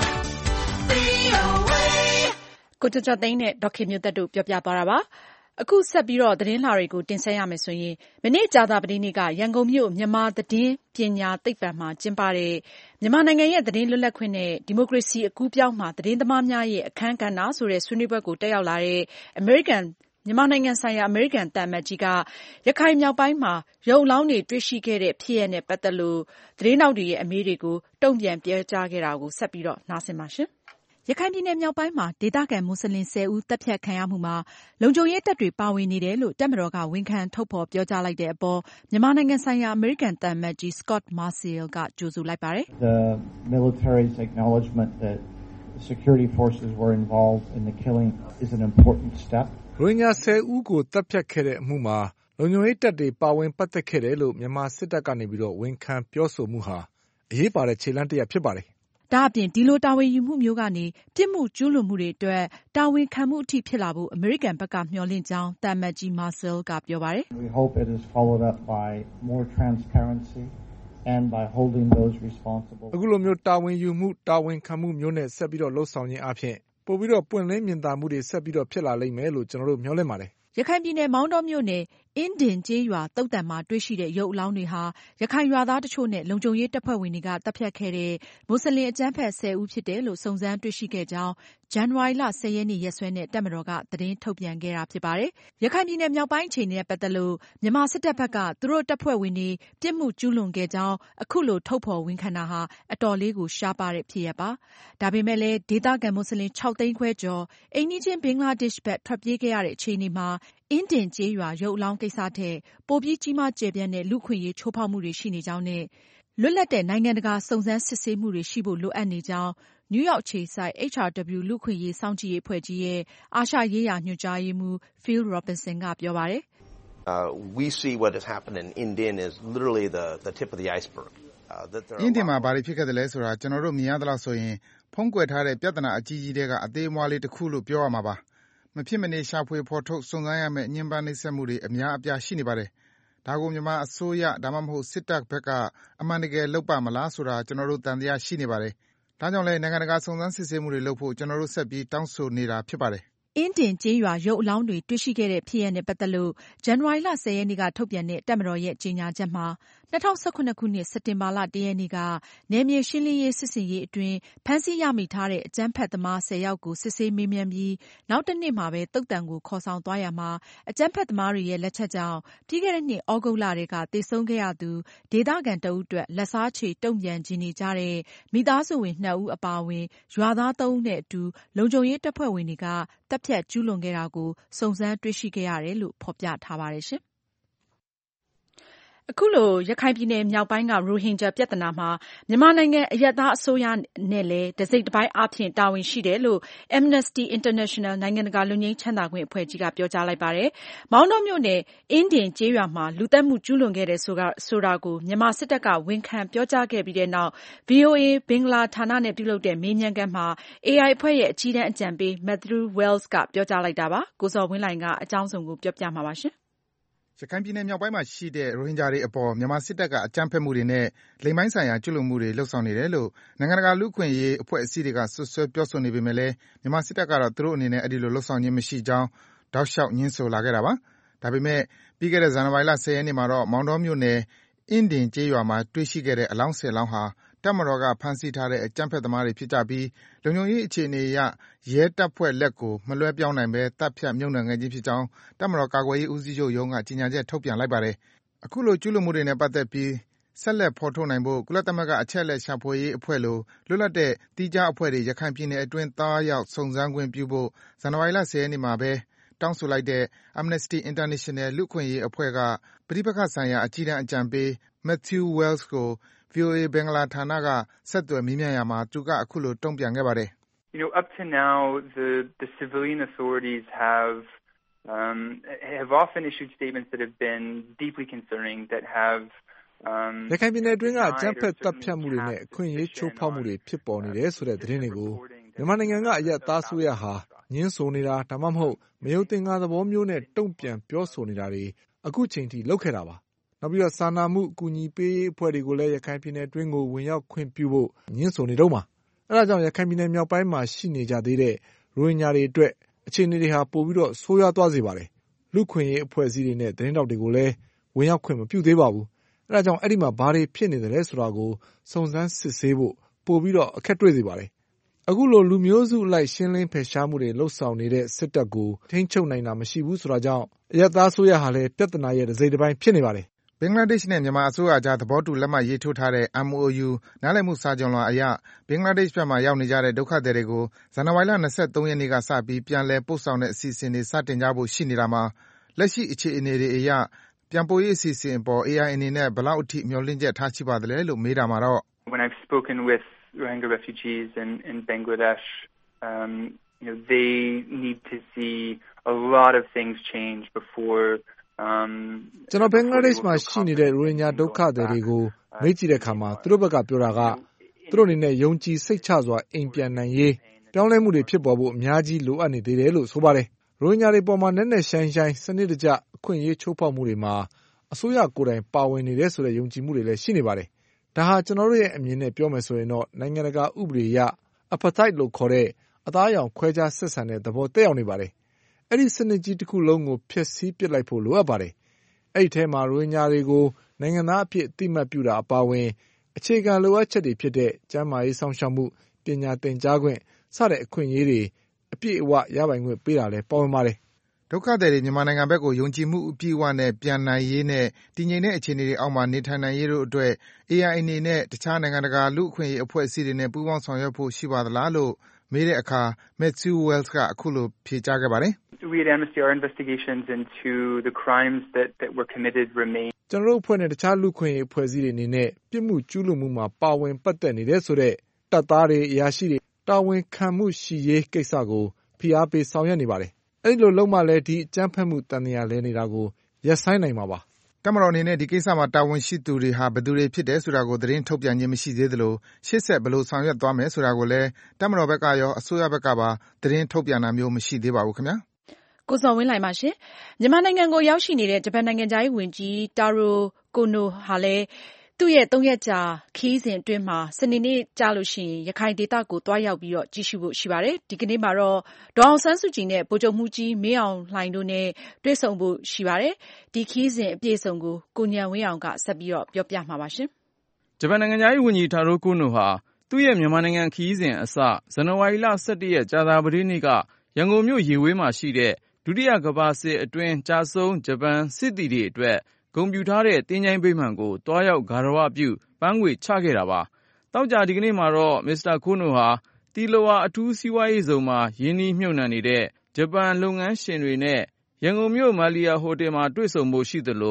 V O A ကိုကျော်ကျော်သိန်းနဲ့ဒေါက်ခင်မျိုးသက်တို့ပြောပြသွားတာပါ။အခုဆက်ပြီးတော့သတင်းလှတွေကိုတင်ဆက်ရမယ်ဆိုရင်မနေ့ကြာသပတေးနေ့ကရန်ကုန်မြို့မြန်မာသတင်းပညာသိပ္ပံမှာကျင်းပတဲ့မြန်မာနိုင်ငံရဲ့သတင်းလွတ်လပ်ခွင့်နဲ့ဒီမိုကရေစီအကူးပြောင်းမှာသတင်းသမားများရဲ့အခန်းကဏ္ဍဆိုတဲ့ဆွေးနွေးပွဲကိုတက်ရောက်လာတဲ့အမေရိကန်မြန်မာနိုင်ငံဆိုင်ရာအမေရိကန်သံအမတ်ကြီးကရခိုင်မြောက်ပိုင်းမှာရုပ်အလောင်းတွေတွေ့ရှိခဲ့တဲ့ဖြစ်ရပ်နဲ့ပတ်သက်လို့သတင်းထောက်တွေရဲ့အမေးတွေကိုတုံ့ပြန်ပြောကြားခဲ့တာကိုဆက်ပြီးတော့နားဆင်ပါရှင်။ရခိုင်ပြည်နယ်မြောက်ပိုင်းမှာဒေသခံမွတ်စလင်ဆယ်ဦးသတ်ဖြတ်ခံရမှုမှာလုံခြုံရေးတပ်တွေပါဝင်နေတယ်လို့တပ်မတော်ကဝန်ခံထုတ်ဖော်ပြောကြားလိုက်တဲ့အပေါ်မြန်မာနိုင်ငံဆိုင်ရာအမေရိကန်သံအမတ်ကြီး Scott Marciel ကကြိုဆိုလိုက်ပါတယ်။ The military's acknowledgement that security forces were involved in the killing is an important step. ရိုဟင်ဂျာဆယ်ဦးကိုသတ်ဖြတ်ခဲ့တဲ့အမှုမှာလုံခြုံရေးတပ်တွေပါဝင်ပတ်သက်ခဲ့တယ်လို့မြန်မာစစ်တပ်ကနေပြီးတော့ဝန်ခံပြောဆိုမှုဟာအရေးပါတဲ့ခြေလှမ်းတစ်ရပ်ဖြစ်ပါတယ်။ဒါအပြင်ဒီလိုတာဝန်ယူမှုမျိုးကနေပြစ်မှုကျူးလွန်မှုတွေအတွက်တာဝန်ခံမှုအထိဖြစ်လာဖို့အမေရိကန်ဘက်ကမျှော်လင့်ကြောင်းသံအမတ်ကြီး Marciel ကပြောပါတယ်။ We hope it is followed up by more transparency and by holding those responsible. အခုလိုမျိုးတာဝန်ယူမှုတာဝန်ခံမှုမျိုးနဲ့ဆက်ပြီးတော့လှုပ်ဆောင်ခြင်းအပြင်ပို့ပြီးတော့ပွင့်လင်းမြင်သာမှုတွေဆက်ပြီးတော့ဖြစ်လာလိမ့်မယ်လို့ကျွန်တော်တို့မျှော်လင့်ပါတယ်။ရခိုင်ပြည်နယ်မောင်တောမြို့နယ်အင်းဒင်ကျေးရွာသုဿာန်မှာတွေ့ရှိတဲ့ရုပ်အလောင်းတွေဟာရခိုင်ရွာသားတချို့နဲ့လုံခြုံရေးတပ်ဖွဲ့ဝင်တွေကတပ်ဖြတ်ခဲ့တဲ့မွတ်စလင်အကြမ်းဖက်ဆယ်ဦးဖြစ်တယ်လို့စုံစမ်းတွေ့ရှိခဲ့ကြောင်းဇန်နဝါရီလ ၁၀ ရက်နေ့ရက်စွဲနဲ့တပ်မတော်ကသတင်းထုတ်ပြန်ခဲ့တာဖြစ်ပါတယ်။ရခိုင်ပြည်နယ်မြောက်ပိုင်းအခြေအနေနဲ့ပတ်သက်လို့မြန်မာစစ်တပ်ဘက်ကသူတို့တပ်ဖွဲ့ဝင်တွေပြစ်မှုကျူးလွန်ခဲ့ကြောင်းအခုလိုထုတ်ဖော်ဝန်ခံတာဟာအတော်လေးကိုရှားပါတဲ့ဖြစ်ရပ်ပါ။ဒါပေမဲ့လည်းဒေသခံမွတ်စလင်ခြောက်သိန်းခွဲကျော်အိမ်နီးချင်းဘင်္ဂလားဒေ့ရှ်ဘက်ထွက်ပြေးခဲ့ရတဲ့အခြေအနေမှာအင်းဒင်ကျေးရွာရုပ်အလောင်းကိစ္စထက်ပိုပြီးကြီးမားကျယ်ပြန့်တဲ့လူ့အခွင့်အရေးချိုးဖောက်မှုတွေရှိနေကြောင်းနဲ့လွတ်လပ်တဲ့နိုင်ငံတကာစုံစမ်းစစ်ဆေးမှုတွေရှိဖို့လိုအပ်နေကြောင်းနယူးယောက်အခြေစိုက် H R W လူ့အခွင့်အရေးစောင့်ကြည့်ရေးအဖွဲ့ကြီးရဲ့အာရှရေးရာညွှန်ကြားရေးမှူး Phil Robertson ကပြောပါတယ်။ Uh, we see what has happened in Indin is literally the the tip of the iceberg. Uh, that there are အင်းဒင်မှာဘာတွေဖြစ်ခဲ့တယ်လဲဆိုတာကျွန်တော်တို့မြင်ရသလောက်ဆိုရင်ဖုံးကွယ်ထားတဲ့ပြဿနာအကြီးကြီးတွေကအသေးအမွှားလေးတစ်ခုလို့ပြောရမှာပါ။မဖြစ်မနေရှာဖွေဖော်ထုတ်စုံစမ်းရမယ့်ညှဉ်းပန်းနှိပ်စက်မှုတွေအများအပြားရှိနေပါတယ်။ဒါကိုမြန်မာအစိုးရဒါမှမဟုတ်စစ်တပ်ဘက်ကအမှန်တကယ်လုပ်ပါမလားဆိုတာကျွန်တော်တို့တန်တရားရှိနေပါတယ်။ဒါကြောင့်လည်းနိုင်ငံတကာစုံစမ်းစစ်ဆေးမှုတွေလုပ်ဖို့ကျွန်တော်တို့ဆက်ပြီးတောင်းဆိုနေတာဖြစ်ပါတယ်။အင်းဒင်ကျေးရွာရုပ်အလောင်းတွေတွေ့ရှိခဲ့တဲ့ဖြစ်ရပ်နဲ့ပတ်သက်လို့ဇန်နဝါရီလ ၁၀ ရက်နေ့ကထုတ်ပြန်တဲ့တပ်မတော်ရဲ့ကြေညာချက်မှာ၂၀၁၇ ခုနှစ်စက်တင်ဘာလ ၁ ရက်နေ့ကနယ်မြေရှင်းလင်းရေးစစ်ဆင်ရေးအတွင်းဖမ်းဆီးရမိထားတဲ့အကြမ်းဖက်သမားဆယ်ယောက်ကိုစစ်ဆေးမေးမြန်းပြီးနောက်တနေ့မှာပဲသုဿာန်ကိုခေါ်ဆောင်သွားရာမှာအကြမ်းဖက်သမားတွေရဲ့လက်ချက်ကြောင့်ပြီးခဲ့တဲ့နှစ်သြဂုတ်လထဲကသေဆုံးခဲ့ရသူဒေသခံတဦးအတွက်လက်စားချေတုံ့ပြန်ချင်နေကြတဲ့မိသားစုဝင်နှစ်ဦးအပါအဝင်ရွာသားသုံးဦးနဲ့အတူလုံခြုံရေးတပ်ဖွဲ့ဝင်တွေကတပ်ဖြတ်ကျူးလွန်ခဲ့တာကိုစုံစမ်းတွေ့ရှိခဲ့ရတယ်လို့ဖော်ပြထားပါတယ်ရှင်။အခုလိုရခိုင်ပြည်နယ်မြောက်ပိုင်းကရိုဟင်ဂျာပြဿနာမှာမြန်မာနိုင်ငံအရပ်သားအစိုးရနဲ့လည်းတစိတ်တစ်ပိုင်းအားဖြင့်တာဝန်ရှိတယ်လို့ Amnesty International နိုင်ငံတကာလွတ်ငြိမ်းချမ်းသာခွင့်အဖွဲ့ကြီးကပြောကြားလိုက်ပါတယ်။မောင်တောမြို့နယ်အင်းဒင်ကျေးရွာမှာလူသတ်မှုကျူးလွန်ခဲ့တယ်ဆိုတာကိုမြန်မာစစ်တပ်ကဝန်ခံပြောကြားခဲ့ပြီးတဲ့နောက် ဗွီအိုအေ ဘင်္ဂလားဌာနနဲ့ပြုလုပ်တဲ့မေးမြန်းခန်းမှာ အေအိုင် အဖွဲ့ရဲ့အကြီးတန်းအကြံပေး Matthew Wells ကပြောကြားလိုက်တာပါ။ကိုဇော်ဝင်းလှိုင်ကအကြောင်းစုံကိုပြောပြမှာပါရှင်။ရခိုင်ပြည်နယ်မြောက်ပိုင်းမှာရှိတဲ့ရိုဟင်ဂျာတွေအပေါ်မြန်မာစစ်တပ်ကအကြမ်းဖက်မှုတွေနဲ့လိင်ပိုင်းဆိုင်ရာကျူးလွန်မှုတွေလုပ်ဆောင်နေတယ်လို့နိုင်ငံတကာလူ့အခွင့်အရေးအဖွဲ့အစည်းတွေကစွပ်စွဲပြောဆိုနေပေမဲ့လည်းမြန်မာစစ်တပ်ကတော့သူတို့အနေနဲ့အဲဒီလိုလုပ်ဆောင်ခြင်းမရှိကြောင်းတောက်လျှောက်ငြင်းဆိုလာခဲ့တာပါ။ဒါပေမဲ့ပြီးခဲ့တဲ့ဇန်နဝါရီလ ၁၀ ရက်နေ့မှာတော့မောင်တောမြို့နယ်အင်းဒင်ကျေးရွာမှာတွေ့ရှိခဲ့တဲ့အလောင်းဆယ်လောင်းဟာတပ်မတော်ကဖမ်းဆီးထားတဲ့အကြမ်းဖက်သမားတွေဖြစ်ကြပြီးလုံခြုံရေးအခြေအနေအရရဲတပ်ဖွဲ့လက်ကိုမလွှဲပြောင်းနိုင်ဘဲတပ်ဖြတ်မြုပ်နှံခဲ့ခြင်းဖြစ်ကြောင်းတပ်မတော်ကာကွယ်ရေးဦးစီးချုပ်ရုံးကကြေညာချက်ထုတ်ပြန်လိုက်ပါတယ်။အခုလိုကျူးလွန်မှုတွေနဲ့ပတ်သက်ပြီးဆက်လက်ဖော်ထုတ်နိုင်ဖို့ကုလသမဂ္ဂအချက်အလက်ရှာဖွေရေးအဖွဲ့လိုလွတ်လပ်တဲ့သီးခြားအဖွဲ့တွေရခိုင်ပြည်နယ်အတွင်းသားရောက်စုံစမ်းခွင့်ပြုဖို့ဇန်နဝါရီလ ၁၀ ရက်နေ့မှာပဲတောင်းဆိုလိုက်တဲ့ Amnesty International လူ့အခွင့်အရေးအဖွဲ့ကပဋိပက္ခဆိုင်ရာအကြီးတန်းအကြံပေး Matthew Wells ကို ဗွီအိုအေ ဘင်္ဂလားဌာနကဆက်သွယ်မေးမြန်းရာမှာသူကအခုလိုတုံ့ပြန်ခဲ့ပါတယ်။ You know, up to now, the the civilian authorities have um, have often issued statements that have been deeply concerning, that have um, ရခိုင်ပြည်နယ်အတွင်းကအကြမ်းဖက်တပ်ဖြတ်မှုတွေနဲ့အခွင့်အရေးချိုးဖောက်မှုတွေဖြစ်ပေါ်နေတယ်ဆိုတဲ့သတင်းတွေကိုမြန်မာနိုင်ငံကအရပ်သားဆိုရဟာညှင်းဆိုနေတာဒါမှမဟုတ်မယုံသင်္ကာသဘောမျိုးနဲ့တုံ့ပြန်ပြောဆိုနေတာတွေအခုချိန်ထိလုပ်ခဲ့တာပါ။နောက်ပြီးတော့စာနာမှုအကူအညီပေးရေးအဖွဲ့တွေကိုလည်းရခိုင်ပြည်နယ်အတွင်းကိုဝင်ရောက်ခွင့်ပြုဖို့ညှင်းဆိုနေတော့မှာအဲဒါကြောင့်ရခိုင်ပြည်နယ်မြောက်ပိုင်းမှာရှိနေကြသေးတဲ့ရိုဟင်ဂျာတွေအတွက်အခြေအနေတွေဟာပိုပြီးတော့ဆိုးရွားသွားစေပါတယ်။လူခွင့်ရေးအဖွဲ့အစည်းတွေနဲ့သတင်းတောက်တွေကိုလည်းဝင်ရောက်ခွင့်မပြုသေးပါဘူး။အဲဒါကြောင့်အဲ့ဒီမှာဘာတွေဖြစ်နေတယ်လဲဆိုတာကိုစုံစမ်းစစ်ဆေးဖို့ပိုပြီးတော့အခက်တွေ့စေပါတယ်။အခုလိုလူမျိုးစုလိုက်ရှင်းလင်းဖယ်ရှားမှုတွေလှုပ်ဆောင်နေတဲ့စစ်တပ်ကိုထိန်းချုပ်နိုင်တာမရှိဘူးဆိုတာကြောင့်အရပ်သားဆိုရဟာလည်းပြဿနာရဲ့တစ်စိတ်တစ်ပိုင်းဖြစ်နေပါတယ်။ဘင်္ဂလားဒေ့ရှ်နဲ့မြန်မာအစိုးရကြားသဘောတူလက်မှတ်ရေးထိုးထားတဲ့ M O U နားလည်မှုစာချွန်လွှာအရဘင်္ဂလားဒေ့ရှ်ဘက်မှာရောက်နေကြတဲ့ဒုက္ခသည်တွေကိုဇန်နဝါရီလ ၂၃ ရက်နေ့ကစပြီးပြန်လည်ပို့ဆောင်တဲ့အစီအစဉ်တွေစတင်ကြဖို့ရှိနေတာမှာလက်ရှိအခြေအနေတွေအရပြန်ပို့ရေးအစီအစဉ်အပေါ် အေအိုင် အနေနဲ့ဘယ်လောက်အထိမျှော်လင့်ချက်ထားရှိပါသလဲလို့မေးတာမှာတော့ When I've spoken with Rohingya refugees in in Bangladesh, um, you know, they need to see a lot of things change before um ကျွန်တော်ဘင်္ဂလားဒေ့ရှ်မှာရှိနေတဲ့ရိုဟင်ဂျာဒုက္ခသည်တွေကိုမေးကြည့်တဲ့အခါမှာသူတို့ဘက်ကပြောတာကသူတို့အနေနဲ့ယုံကြည်စိတ်ချစွာအိမ်ပြန်နိုင်ရေးပြောင်းလဲမှုတွေဖြစ်ပေါ်ဖို့အများကြီးလိုအပ်နေသေးတယ်လို့ဆိုပါတယ်ရိုဟင်ဂျာတွေပေါ်မှာနက်နက်ရှိုင်းရှိုင်းစနစ်တကျအခွင့်အရေးချိုးဖောက်မှုတွေမှာအစိုးရကိုယ်တိုင်ပါဝင်နေတယ်ဆိုတဲ့ယုံကြည်မှုတွေလည်းရှိနေပါတယ်ဒါဟာကျွန်တော်တို့ရဲ့အမြင်နဲ့ပြောမယ်ဆိုရင်တော့နိုင်ငံတကာဥပဒေအရ apartheid လို့ခေါ်တဲ့အသားအရောင်ခွဲခြားဆက်ဆံတဲ့သဘောတက်ရောက်နေပါတယ်အဲ့ဒီစနစ်ကြီးတစ်ခုလုံးကိုဖျက်ဆီးပစ်လိုက်ဖို့လိုအပ်ပါတယ်အဲ့ဒီထဲမှာရိုဟင်ဂျာတွေကိုနိုင်ငံသားအဖြစ်အသိအမှတ်ပြုတာအပါအဝင်အခြေခံလိုအပ်ချက်တွေဖြစ်တဲ့ကျန်းမာရေးစောင့်ရှောက်မှုပညာသင်ကြားခွင့်စတဲ့အခွင့်အရေးတွေအပြည့်အဝရပိုင်ခွင့်ပေးတာလည်းပါဝင်ပါတယ်ဒုက္ခသည်တွေမြန်မာနိုင်ငံဘက်ကိုယုံကြည်မှုအပြည့်အဝနဲ့ပြန်နိုင်ရေးနဲ့တည်ငြိမ်တဲ့အခြေအနေတွေအောက်မှာနေထိုင်နိုင်ရေးတို့အတွက် အေအိုင် အနေနဲ့တခြားနိုင်ငံတကာလူ့အခွင့်အရေးအဖွဲ့အစည်းတွေနဲ့ပူးပေါင်းဆောင်ရွက်ဖို့ရှိပါသလားလို့မေးတဲ့အခါ Matthew Wells ကအခုလိုဖြေကြားခဲ့ပါတယ် We at Amnesty, our investigations into the crimes that, that were committed remain. ကျွန်တော်တို့အဖွဲ့နဲ့တခြားလူ့ခွင့်ရေးအဖွဲ့အစည်းတွေအနေနဲ့ပြစ်မှုကျူးလွန်မှုမှာပါဝင်ပတ်သက်နေတဲ့ဆိုတဲ့တပ်သားတွေအရာရှိတွေတာဝန်ခံမှုရှိရေးကိစ္စကိုဖိအားပေးဆောင်ရွက်နေပါတယ်။အဲဒီလိုလုံးမလဲဒီအကြမ်းဖက်မှုတန်တရားလဲနေတာကိုရပ်ဆိုင်းနိုင်မှာပါ။တပ်မတော်အနေနဲ့ဒီကိစ္စမှာတာဝန်ရှိသူတွေဟာဘယ်သူတွေဖြစ်တယ်ဆိုတာကိုသတင်းထုတ်ပြန်ခြင်းမရှိသေးသလိုရှေ့ဆက်ဘယ်လိုဆောင်ရွက်သွားမယ်ဆိုတာကိုလည်းတပ်မတော်ဘက်ကရောအစိုးရဘက်ကပါသတင်းထုတ်ပြန်တာမျိုးမရှိသေးပါဘူးခင်ဗျာ။ကိုဇော်ဝင်းလှိုင်ပါရှင်မြန်မာနိုင်ငံကိုရောက်ရှိနေတဲ့ဂျပန်နိုင်ငံသားရေးဝန်ကြီးတာရိုကိုနိုဟာလည်းသူ့ရဲ့သုံးရက်ကြာခီးစဉ်အတွင်းမှာစနေနေ့ကြာလို့ရှိရင်ရခိုင်ဒေသကိုတွားရောက်ပြီးတော့ကြည့်ရှုဖို့ရှိပါတယ်ဒီကနေ့မှာတော့ဒေါအောင်ဆန်းစုကြည်နဲ့ဗိုလ်ချုပ်မှူးကြီးမင်းအောင်လှိုင်တို့နဲ့တွေ့ဆုံဖို့ရှိပါတယ်ဒီခီးစဉ်အပြည့်အစုံကိုကိုဉာဏ်ဝင်းအောင်ကဆက်ပြီးတော့ပြောပြမှာပါရှင်ဂျပန်နိုင်ငံသားရေးဝန်ကြီးတာရိုကိုနိုဟာသူ့ရဲ့မြန်မာနိုင်ငံခီးစဉ်အစဇန်နဝါရီလ ၁၁ ရက်ကြာသပတေးနေ့ကရန်ကုန်မြို့ရေဝေးမှာရှိတဲ့ဒုတိယကမ္ဘာစစ်အတွင်းကြာဆုံးဂျပန်စစ်သည်တွေအတွက်ဂုဏ်ပြုထားတဲ့သင်္ချိုင်းဗိမာန်ကိုတွားရောက်ဂါရဝပြုပန်းခွေချခဲ့တာပါ။သောကြာဒီကနေ့မှာတော့မစ္စတာကိုနိုဟာတီလိုဝါအထူးစီးပွားရေးဇုံမှာယင်းနှီးမြှုပ်နှံနေတဲ့ဂျပန်လုပ်ငန်းရှင်တွေနဲ့ရန်ကုန်မြို့မာလီယာဟိုတယ်မှာတွေ့ဆုံဖို့ရှိသလို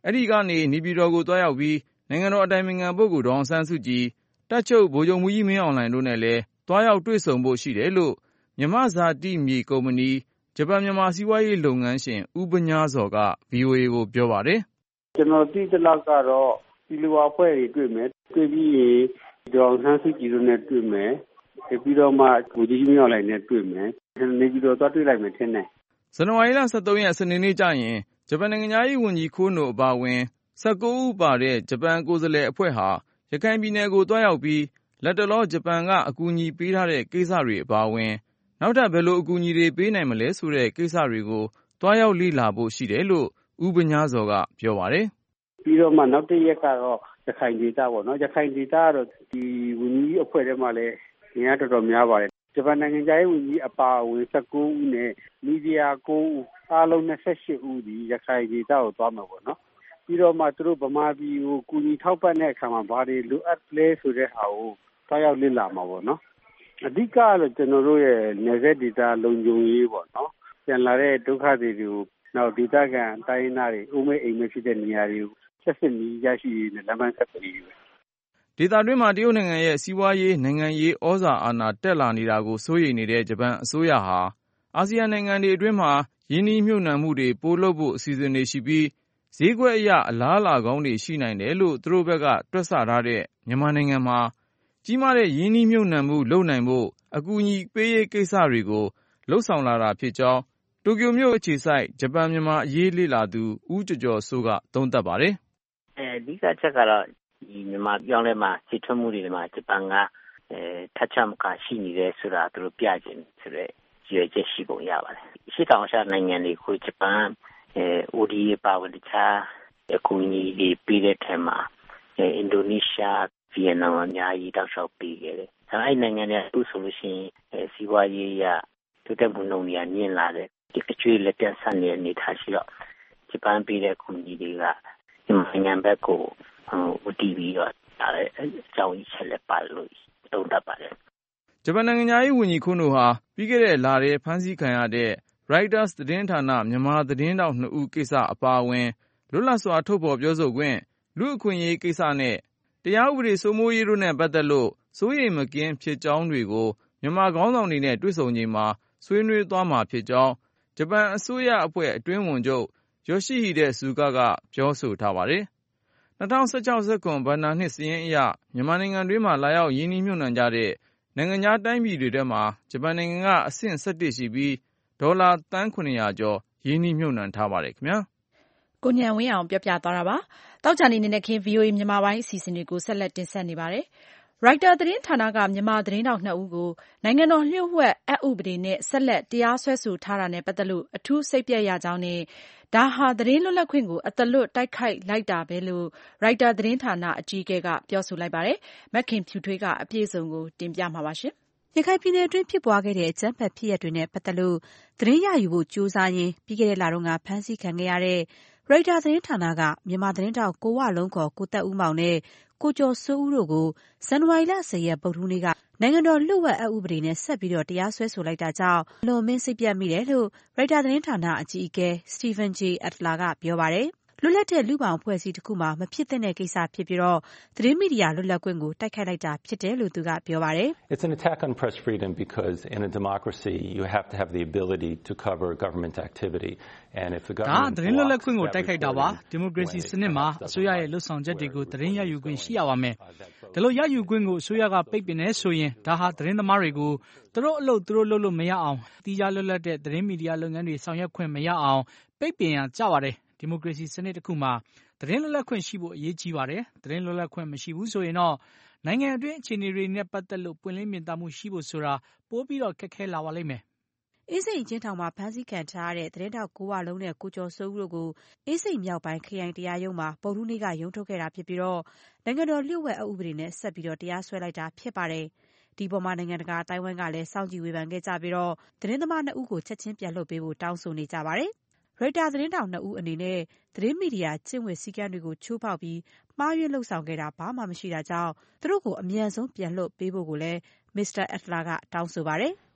အဲ့ဒီကနေနေပြည်တော်ကိုတွားရောက်ပြီးနိုင်ငံတော်အတိုင်ပင်ခံပုဂ္ဂိုလ်ဒေါ်အောင်ဆန်းစုကြည်တပ်ချုပ်ဗိုလ်ချုပ်မှူးကြီးမင်းအောင်လှိုင်တို့နဲ့လည်းတွားရောက်တွေ့ဆုံဖို့ရှိတယ်လို့မြန်မာဇာတိမြေကုမ္ပဏီဂျပန်မြန်မာစီးပွားရေးလုပ်ငန်းရှင်ဦးပညာစောက ဗွီအိုအေ ကိုပြောပါတယ်။ကျွန်တော်သိသလောက်ကတော့ဒီလိုအဖွဲ့တွေတွေ့မယ်တွေ့ပြီးရင်ဒေါ်အောင်ဆန်းစုကြည်တို့နဲ့တွေ့မယ်ပြီးတော့မှဗိုလ်ချုပ်မင်းအောင်လှိုင်နဲ့တွေ့မယ်နေပြီးတော့သွားတွေ့လိုက်မယ်ထင်တယ်။ဇန်နဝါရီလ၁၃ရက်စနေနေ့ကျရင်ဂျပန်နိုင်ငံသားရေးဝန်ကြီးခိုးနိုအပါအဝင်၁၉ဦးပါတဲ့ဂျပန်ကိုယ်စားလှယ်အဖွဲ့ဟာရခိုင်ပြည်နယ်ကိုတွားရောက်ပြီးလက်တလောဂျပန်ကအကူအညီပေးထားတဲ့ကိစ္စတွေအပါအဝင်နောက်ထပ်ဘယ်လိုအကူအညီတွေပေးနိုင်မလဲဆိုတဲ့ကိစ္စတွေကိုတွားရောက်လေ့လာဖို့ရှိတယ်လို့ဦးပညာစောကပြောပါတယ်။ပြီးတော့မှနောက်တစ်ရက်ကတော့ရခိုင်ဒေသပေါ့နော်ရခိုင်ဒေသကတော့ဒီဝန်ကြီးအဖွဲ့ထဲမှာလည်းနေရာတော်တော်များပါတယ်ဂျပန်နိုင်ငံသားရေးဝန်ကြီးအပါအဝင်၁၉ဦးနဲ့မီဒီယာ၉ဦးအားလုံး၂၈ဦးဒီရခိုင်ဒေသကိုသွားမှာပေါ့နော်ပြီးတော့မှသူတို့ဗမာပြည်ကိုကူညီထောက်ပံ့တဲ့အခါမှာဘာတွေလိုအပ်လဲဆိုတဲ့ဟာကိုတွားရောက်လေ့လာမှာပေါ့နော်အဓိကကတော့ကျွန်တော်တို့ရဲ့နယ်စပ်ဒေသလုံခြုံရေးပေါ့နော်ပြန်လာတဲ့ဒုက္ခသည်တွေကိုနောက်ဒေသခံတိုင်းရင်းသားတွေဥမိတ်အိမ်မက်ဖြစ်တဲ့နေရာတွေကိုဆက်စစ်ပြီးရရှိနေတဲ့လမ်းမဆက်သွယ်ရေးပဲဒေသတွင်းမှာတရုတ်နိုင်ငံရဲ့စီးပွားရေးနိုင်ငံရေးဩဇာအာဏာတက်လာနေတာကိုစိုးရိမ်နေတဲ့ဂျပန်အစိုးရဟာအာဆီယံနိုင်ငံတွေအတွင်းမှာယင်းနှီးမြှုပ်နှံမှုတွေပိုလုပ်ဖို့အစီအစဉ်တွေရှိပြီးဈေးကွက်အရအလားအလာကောင်းတွေရှိနိုင်တယ်လို့သူတို့ဘက်ကတွက်ဆထားတဲ့မြန်မာနိုင်ငံမှာကြီးမားတဲ့ယင်းနှီးမြှုပ်နှံမှုလုပ်နိုင်ဖို့အကူအညီပေးရေးကိစ္စတွေကိုလှုပ်ဆောင်လာတာဖြစ်ကြောင်းတိုကျိုမြို့အခြေစိုက်ဂျပန်မြန်မာအရေးလေ့လာသူဦးကျော်ကျော်စိုးကသုံးသပ်ပါတယ်။အဲအဓိကချက်ကတော့ဒီမြန်မာပြောင်းလဲမှာစီထွမှုတွေမှာဂျပန်ကအဲထပ်ချမကရှိနေတယ်ဆိုတာသူတို့ပြခြင်းဆိုတဲ့ရည်ရွယ်ချက်ရှိပုံရပါတယ်။ရှေ့တောင်အာရှနိုင်ငံတွေကိုဂျပန်အဲ အို ဒီ အေ ပါဝင်တခြားအကူအညီတွေပေးတဲ့ထဲမှာအဲအင်ဒိုနီးရှားဗီယက်နမ်အများကြီးတောက်လျှောက်ပေးခဲ့တယ်။အဲဒီနိုင်ငံတွေအခုဆိုလို့ရှိရင်အဲစီးပွားရေးရတိုးတက်မှုနှုန်းတွေကမြင့်လာတယ်။ဒီအကျွေးလက်ပြန်ဆက်နေတဲ့အနေထားရှိတော့ဂျပန်ပေးတဲ့အကူအညီတွေကနိုင်ငံဘက်ကိုဟိုတီးပြီးတော့ဒါလည်းအကြောင်းချက်လက်ပါလို့သုံးသပ်ပါတယ်ဂျပန်နိုင်ငံသားရေးဝန်ကြီးခိုးနိုဟာပြီးခဲ့တဲ့လထဲဖမ်းဆီးခံရတဲ့ Reuters သတင်းဌာနမြန်မာသတင်းတောက်နှစ်ဦးကိစ္စအပါအဝင်လွတ်လပ်စွာထုတ်ဖော်ပြောဆိုခွင့်လူ့အခွင့်အရေးကိစ္စနဲ့တရားဥပဒေစိုးမိုးရေးတို့နဲ့ပတ်သက်လို့စိုးရိမ်မကင်းဖြစ်ကြောင်းတွေကိုမြန်မာခေါင်းဆောင်တွေနဲ့တွေ့ဆုံချိန်မှာဆွေးနွေးသွားမှာဖြစ်ကြောင်းဂျပန်အစိုးရအဖွဲ့အတွင်းဝန်ချုပ်ယိုရှိဟိဒဲဆူကာကပြောဆိုထားပါတယ်။၂၀၁၆ ၁၇ ဘဏ္ဍာနှစ်စာရင်းအရမြန်မာနိုင်ငံတွင်းမှာလာရောက်ရင်းနှီးမြှုပ်နှံကြတဲ့နိုင်ငံခြားတိုင်းပြည်တွေထဲမှာဂျပန်နိုင်ငံကအဆင့်၁၁ရှိပြီးဒေါ်လာသန်း၇၀၀ကျော်ရင်းနှီးမြှုပ်နှံထားပါတယ်ခင်ဗျာ။ကိုဉာဏ်ဝင်းအောင်ပြောပြသွားတာပါ။သောကြာနေ့နေ့ခင်း ဗွီအိုအေမြန်မာပိုင်းအစီအစဉ်တွေကိုဆက်လက်တင်ဆက်နေပါတယ်။ ရိုက်တာသတင်းဌာနကမြန်မာသတင်းတောက်နှစ်ဦးကိုနိုင်ငံတော်လျှို့ဝှက်အက်ဥပဒေနဲ့ဆက်လက်တရားစွဲဆိုထားတာနဲ့ပတ်သက်လို့အထူးစိတ်ပျက်ရကြောင်းနဲ့ဒါဟာသတင်းလွတ်လပ်ခွင့်ကိုအသလွတ်တိုက်ခိုက်လိုက်တာပဲလို့ရိုက်တာသတင်းဌာနအကြီးအကဲကပြောဆိုလိုက်ပါတယ်။မခင်ဖြူထွေးကအပြည့်အစုံကိုတင်ပြမှာပါရှင်။ရခိုင်ပြည်နယ်အတွင်းဖြစ်ပွားခဲ့တဲ့အကြမ်းဖက်ဖြစ်ရပ်တွေနဲ့ပတ်သက်လို့သတင်းရယူဖို့ကြိုးစားရင်းပြီးခဲ့တဲ့လတုန်းကဖမ်းဆီးခံခဲ့ရတဲ့ရိုက်တာသတင်းဌာနကမြန်မာသတင်းတောက်ကိုဝလုံးခေါ်ကိုသက်ဦးမောင်နဲ့ကိုကျော်စိုးဦးတို့ကိုဇန်နဝါရီလ၁၀ရက်ဗုဒ္ဓဟူးနေ့ကနိုင်ငံတော်လျှို့ဝှက်အက်ဥပဒေနဲ့ဆက်ပြီးတရားစွဲဆိုလိုက်တာကြောင့်လွန်မင်းစိတ်ပျက်မိတယ်လို့ရိုက်တာသတင်းဌာနအကြီးအကဲ Stephen J. Adler ကပြောပါတယ်။လွတ်လပ်တဲ့လူ့ဘောင်အဖွဲ့အစည်းတစ်ခုမှာမဖြစ်သင့်တဲ့ကိစ္စဖြစ်ပြီးတော့သတင်းမီဒီယာလွတ်လပ်ခွင့်ကိုတိုက်ခိုက်လိုက်တာဖြစ်တယ်လို့သူကပြောပါတယ်။ It's an attack on press freedom because in a democracy you have to have the ability to cover government activity and if the government ဒါသတင်းလွတ်လပ်ခွင့်ကိုတိုက်ခိုက်တာပါဒီမိုကရေစီစနစ်မှာအစိုးရရဲ့လှုပ်ဆောင်ချက်တွေကိုသတင်းရယူခွင့်ရှိရပါမယ်ဒါလို့ရယူခွင့်ကိုအစိုးရကပိတ်ပင်နေဆိုရင်ဒါဟာသတင်းသမားတွေကိုသူတို့အလုပ်သူတို့လုပ်လို့မရအောင်တီးခြားလွတ်လပ်တဲ့သတင်းမီဒီယာလုပ်ငန်းတွေဆောင်ရွက်ခွင့်မရအောင်ပိတ်ပင်ရကြပါတယ်ဒီမိုကရေစီစနစ်တစ်ခုမှာသတင်းလွတ်လပ်ခွင့်ရှိဖို့အရေးကြီးပါတယ်သတင်းလွတ်လပ်ခွင့်မရှိဘူးဆိုရင်တော့နိုင်ငံအတွင်းအခြေအနေတွေနဲ့ပတ်သက်လို့ပွင့်လင်းမြင်သာမှုရှိဖို့ဆိုတာပိုပြီးတော့ခက်ခဲလာပါလိမ့်မယ်အင်းစိန်အကျဉ်းထောင်မှာဖမ်းဆီးခံထားရတဲ့သတင်းတောက်ကိုဝလုံးနဲ့ကိုကျော်စိုးဦးတို့ကိုအင်းစိန်မြောက်ပိုင်းခရိုင်တရားရုံးမှာဗုဒ္ဓဟူးနေ့ကရုံးထုတ်ခဲ့တာဖြစ်ပြီးတော့နိုင်ငံတော်လျှို့ဝှက်အက်ဥပဒေနဲ့ဆက်ပြီးတော့တရားစွဲလိုက်တာဖြစ်ပါတယ်ဒီပေါ်မှာနိုင်ငံတကာအတိုင်းအဝိုင်းကလည်းစောင့်ကြည့်ဝေဖန်ခဲ့ကြပြီးတော့သတင်းသမားနှစ်ဦးကိုချက်ချင်းပြန်လွှတ်ပေးဖို့တောင်းဆိုနေကြပါတယ်ရိုက်တာသတင်းတောက်နှစ်ဦးအနေနဲ့သတင်းမီဒီယာကျင့်ဝတ်စည်းကမ်းတွေကိုချိုးဖောက်ပြီးမှားယွင်းလှုပ်ဆောင်ခဲ့တာဘာမှမရှိတာကြောင့်သူတို့ကိုအမြန်ဆုံးပြန်လွှတ်ပေးဖို့ကိုလည်းမစ္စတာ Adler ကတောင်းဆိုပါတယ်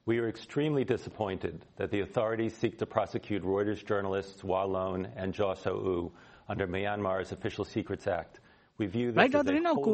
We are extremely disappointed that the authorities seek to prosecute Reuters journalists Wa Lone and Jaw Sow under Myanmar's Official Secrets Act. We view this as a wholly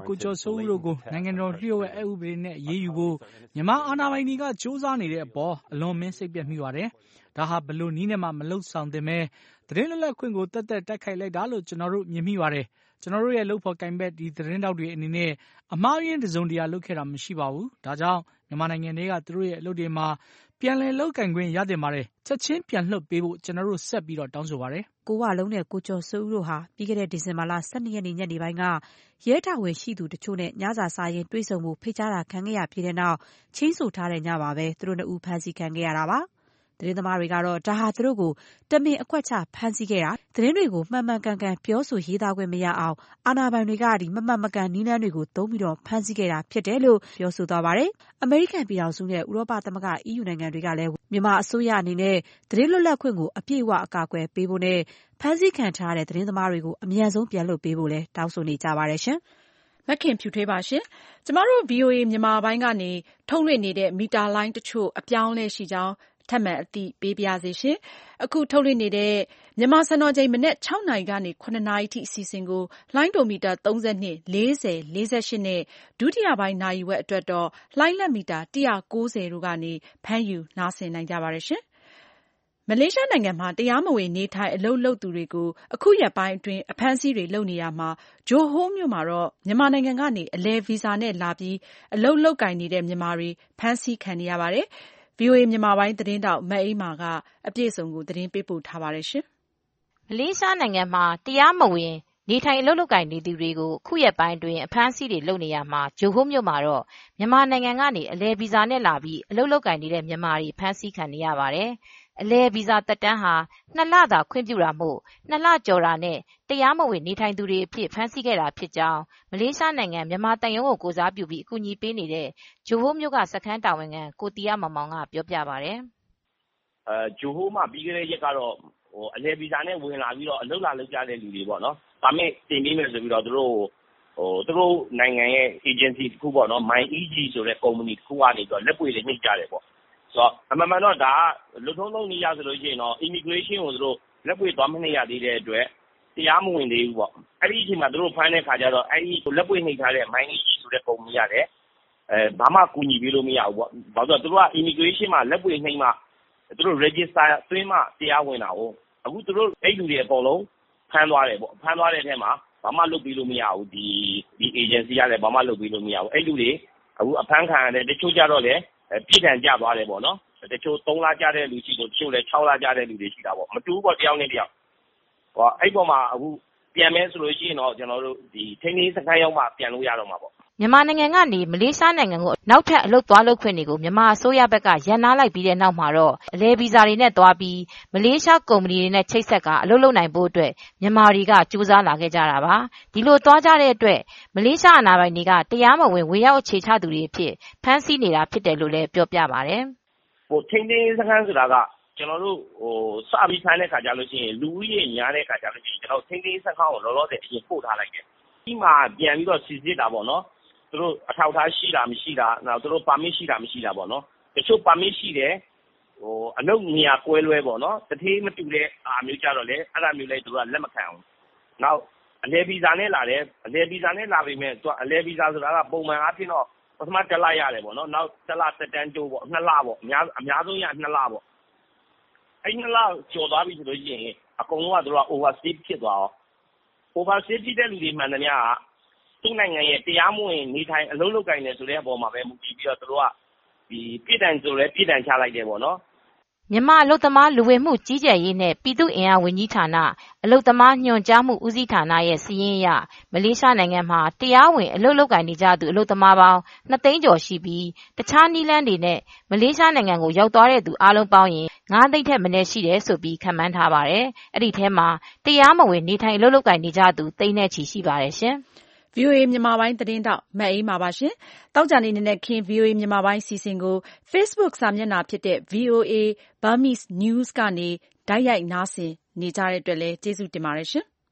unwarranted ဒါဟာဘလို့နီးနဲ့မှမလုံဆောင်သင့်ပဲသတင်းလွတ်လပ်ခွင့်ကိုတက်တက်တိုက်ခိုက်လိုက်တာလို့ကျွန်တော်တို့မြင်မိပါတယ်ကျွန်တော်တို့ရဲ့လုပ်ဖော်ကိုင်ဘက်ဒီသတင်းတောက်တွေအနေနဲ့အမှားယွင်းတစုံတရာလုပ်ခဲ့တာမရှိပါဘူးဒါကြောင့်မြန်မာနိုင်ငံတွေကသူတို့ရဲ့အလုပ်တွေမှာပြန်လည်လုပ်ကင်ခွင့်ရတင်ပါတယ်ချက်ချင်းပြန်လှုပ်ပေးဖို့ကျွန်တော်တို့ဆက်ပြီးတော့တောင်းဆိုပါတယ်ကိုဝလုံးနဲ့ကိုကျော်စိုးဦးတို့ဟာပြီးခဲ့တဲ့ဒီဇင်ဘာလ十二ရက်နေ့ညနေပိုင်းကရဲတာဝန်ရှိသူတချို့နဲ့ညစာစားရင်တွေ့ဆုံမှုဖိတ်ကြားတာခံခဲ့ရပြီးတဲ့နောက်ချင်းဆိုထားတဲ့ညပါပဲသူတို့နှစ်ဦးဖမ်းဆီးခံခဲ့ရတာပါသတင်းသမားတွေကတော့ဒါဟာသူတို့ကိုတမင်အကွက်ချဖမ်းဆီးခဲ့တာသတင်းတွေကိုမှန်မှန်ကန်ကန်ပြောဆိုရေးသားခွင့်မရအောင်အာဏာပိုင်တွေကဒီမမှန်မကန်နည်းလမ်းတွေကိုသုံးပြီးတော့ဖမ်းဆီးခဲ့တာဖြစ်တယ်လို့ပြောဆိုသွားပါတယ်အမေရိကန်ပြည်ထောင်စုနဲ့ဥရောပသမဂ္ဂ E U နိုင်ငံတွေကလည်းမြန်မာအစိုးရအနေနဲ့သတင်းလွတ်လပ်ခွင့်ကိုအပြည့်အဝအကာအကွယ်ပေးဖို့နဲ့ဖမ်းဆီးခံထားတဲ့သတင်းသမားတွေကိုအမြန်ဆုံးပြန်လွှတ်ပေးဖို့လည်းတောင်းဆိုနေကြပါတယ်ရှင်မခင်ဖြူထွေးပါရှင်ကျမတို့ V O A မြန်မာပိုင်းကနေထုတ်လွှင့်နေတဲ့မီတာလိုင်းတချို့အပြောင်းလဲရှိကြောင်းထပ်မံအသိပေးပါရစေရှင်အခုထုတ်လွှင့်နေတဲ့မြန်မာစံတော်ချိန်မနက်၆နာရီကနေ၇နာရီထိအစီအစဉ်ကိုလိုင်းဒိုမီတာ၃၂ ၄၀ ၄၈နဲ့ဒုတိယပိုင်းနာရီဝက်အတွက်တော့လိုင်းလက်မီတာ၁၉၀တို့ကနေဖမ်းယူနားဆင်နိုင်ကြပါတယ်ရှင်မလေးရှားနိုင်ငံမှာတရားမဝင်နေထိုင်အလုပ်လုပ်သူတွေကိုအခုရက်ပိုင်းအတွင်းအဖမ်းဆီးတွေလုပ်နေရမှာဂျိုဟိုးမြို့မှာတော့မြန်မာနိုင်ငံကနေအလဲဗီဇာနဲ့လာပြီးအလုပ်လုပ်ကိုင်နေတဲ့မြန်မာတွေဖမ်းဆီးခံနေရပါတယ်V O A မြန်မာပိုင်းသတင်းတောက်မအေးမာကအပြည့်အစုံကိုသတင်းပေးပို့ထားပါတယ်ရှင်။မလေးရှားနိုင်ငံမှာတရားမဝင်နေထိုင်အလုပ်လုပ်ကိုင်နေသူတွေကိုခုရက်ပိုင်းတွင်အဖမ်းဆီးတွေလုပ်နေရမှာဂျိုဟိုးမြို့မှာတော့မြန်မာနိုင်ငံကနေအလဲဗီဇာနဲ့လာပြီးအလုပ်လုပ်ကိုင်နေတဲ့မြန်မာတွေဖမ်းဆီးခံနေရပါတယ်။အလဲဗီဇာတက်တန်းဟာနှစ်လသာခွင့်ပြုတာမို့နှစ်လကျော်တာနဲ့တရားမဝင်နေထိုင်သူတွေအဖြစ်ဖမ်းဆီးခဲ့တာဖြစ်ကြောင်းမလေးရှားနိုင်ငံမြန်မာတန်ယုံကိုကိုစားပြုပြီးအကူအညီပေးနေတဲ့ဂျိုဟိုးမြို့ကစခန်းတာဝန်ခံကိုတီယာမောင်မောင်ကပြောပြပါတယ်။အဲဂျိုဟိုးမှာပြီးခဲ့တဲ့ရက်ကတော့ဟိုအလဲဗီဇာနဲ့ဝင်လာပြီးတော့အလုပ်လာလုပ်ကြတဲ့လူတွေပေါ့နော်။ပါမစ်တင်ပေးမယ်ဆိုပြီးတော့သူတို့ဟိုသူတို့နိုင်ငံရဲ့ agency တစ်ခုပေါ့နော် My E G ဆိုတဲ့ company တစ်ခုကနေတော့လက်ပွေတွေနှိပ်ကြတယ်ပေါ့။ဆိုတော့အမှန်မှန်တော့ဒါကလူထုံးလုံးနေရဆိုလို့ရှိရင်တော့ immigration ကိုသူတို့လက်ပွေသွားမနှိပ်ရသေးတဲ့အတွက်တရားမဝင်သေးဘူးပေါ့အဲ့ဒီအချိန်မှာသူတို့ဖမ်းတဲ့ခါကျတော့အဲ့ဒီလက်ပွေနှိပ်ထားတဲ့ My E G ဆိုတဲ့ company ရတယ်အဲဘာမှကူညီပေးလို့မရဘူးပေါ့ဘာလို့လဲဆိုတော့သူတို့က immigration မှာလက်ပွေနှိပ်မှသူတို့ register သွင်းမှတရားဝင်တာဟုတ်အခုသူတို့အဲ့လူတွေအကုန်လုံးဖမ်းသွားတယ်ပေါ့ဖမ်းသွားတဲ့အထက်မှာဘာမှလုပ်ပေးလို့မရဘူးဒီဒီ agency ကလည်းဘာမှလုပ်ပေးလို့မရဘူးအဲ့လူတွေအခုအဖမ်းခံရတဲ့တချို့ကြတော့လည်းပြစ်ဒဏ်ကျသွားတယ်ပေါ့နော်တချို့သုံးလကျတဲ့လူရှိတယ်တချို့လည်း၆လကျတဲ့လူတွေရှိတာပေါ့မတူဘူးပေါ့တယောက်နဲ့တယောက်ဟောအဲ့ပေါ်မှာအခုပြန်မဲဆိုလို့ရှိရင်တော့ကျွန်တော်တို့ဒီထိန်းသိမ်းစခန်းရောက်မှပြန်လို့ရတော့မှာပေါ့မြန်မာနိုင်ငံကနေမလေးရှားနိုင်ငံကိုနောက်ထပ်အလုပ်သွားလုပ်ခွင့်တွေကိုမြန်မာအစိုးရဘက်ကရန်နာလိုက်ပြီးတဲ့နောက်မှာတော့အလဲဗီဇာတွေနဲ့သွားပြီးမလေးရှားကုမ္ပဏီတွေနဲ့ချိတ်ဆက်ကအလုပ်လုပ်နိုင်ဖို့အတွက်မြန်မာတွေကကြိုးစားလာခဲ့ကြတာပါဒီလိုသွားကြတဲ့အတွက်မလေးရှားအာဏာပိုင်တွေကတရားမဝင်ဝင်ရောက်အခြေချသူတွေအဖြစ်ဖမ်းဆီးနေတာဖြစ်တယ်လို့လည်းပြောပြပါတယ်ဟိုထိန်းသိမ်းစခန်းဆိုတာကကျွန်တော်တို့ဟိုစပြီးဖမ်းတဲ့ခါကြလို့ရှိရင်လူဦးရေများတဲ့ခါကြလို့ရှိရင်ကျွန်တော်ထိန်းသိမ်းစခန်းကိုလောလောဆယ်အရင်ပို့ထားလိုက်တယ်ဒီမှာပြန်ပြီးတော့စီစစ်တာပေါ့နော်သူတို့အထောက်ထားရှိတာမရှိတာနောက်သူတို့ပါမစ်ရှိတာမရှိတာပေါ့နော်တချို့ပါမစ်ရှိတယ်ဟိုအလုပ်နေရာကွဲလွဲပေါ့နော်တတိမတူတဲ့အားမျိုးကြတော့လေအဲ့ဒါမျိုးလေးသူကလက်မခံအောင်နောက်အလဲဗီဇာနဲ့လာတယ်အလဲဗီဇာနဲ့လာပြီမဲ့သူကအလဲဗီဇာဆိုတာကပုံမှန်အားဖြင့်တော့ပထမတစ်လရတယ်ပေါ့နော်နောက်တစ်လတက်တန်းတိုးပေါ့နှစ်လပေါ့အများအများဆုံးရနှစ်လပေါ့အဲ့နှစ်လကျော်သွားပြီဆိုလို့ရှိရင်အကုန်လုံးကသူတို့က overstay ဖြစ်သွားအောင် overstay ဖြစ်တဲ့လူတွေမှန်သမျှကသူ့နိုင်ငံရဲ့တရားမဝင်နေထိုင်အလုပ်လုပ်ကိုင်နေဆိုတဲ့အပေါ်မှာပဲမူတည်ပြီးတော့သူတို့ကဒီပြည်တိုင်ဆိုလဲပြည်တိုင်ချလိုက်တယ်ပေါ့နော်မြန်မာအလုပ်သမားလူဝင်မှုကြီးကြပ်ရေးနဲ့ပြည်သူ့အင်အားဝန်ကြီးဌာနအလုပ်သမားညွှန်ကြားမှုဦးစီးဌာနရဲ့စီးရင်အရမလေးရှားနိုင်ငံမှာတရားဝင်အလုပ်လုပ်ကိုင်နေကြသူအလုပ်သမားပေါင်းနှစ်သိန်းကျော်ရှိပြီးတခြားနည်းလမ်းတွေနဲ့မလေးရှားနိုင်ငံကိုရောက်သွားတဲ့သူအလုံးပေါင်းရင်ငါးသိန်းထက်မနည်းရှိတယ်ဆိုပြီးခန့်မှန်းထားပါတယ်။အဲ့ဒီထဲမှာတရားမဝင်နေထိုင်အလုပ်လုပ်ကိုင်နေကြသူသိန်းနဲ့ချီရှိပါတယ်ရှင်။ V O A မြန်မာပိုင်းသတင်းတောက်မအေးမှာပါရှင်။တောက်ကြနေနဲ့ခင် V O A မြန်မာပိုင်းစီစဉ်ကို Facebook စာမျက်နှာဖြစ်တဲ့ V O A Burmese News ကနေတိုက်ရိုက်နားဆင်နေကြတဲ့အတွက်လည်းကျေးဇူးတင်ပါတယ်ရှင်။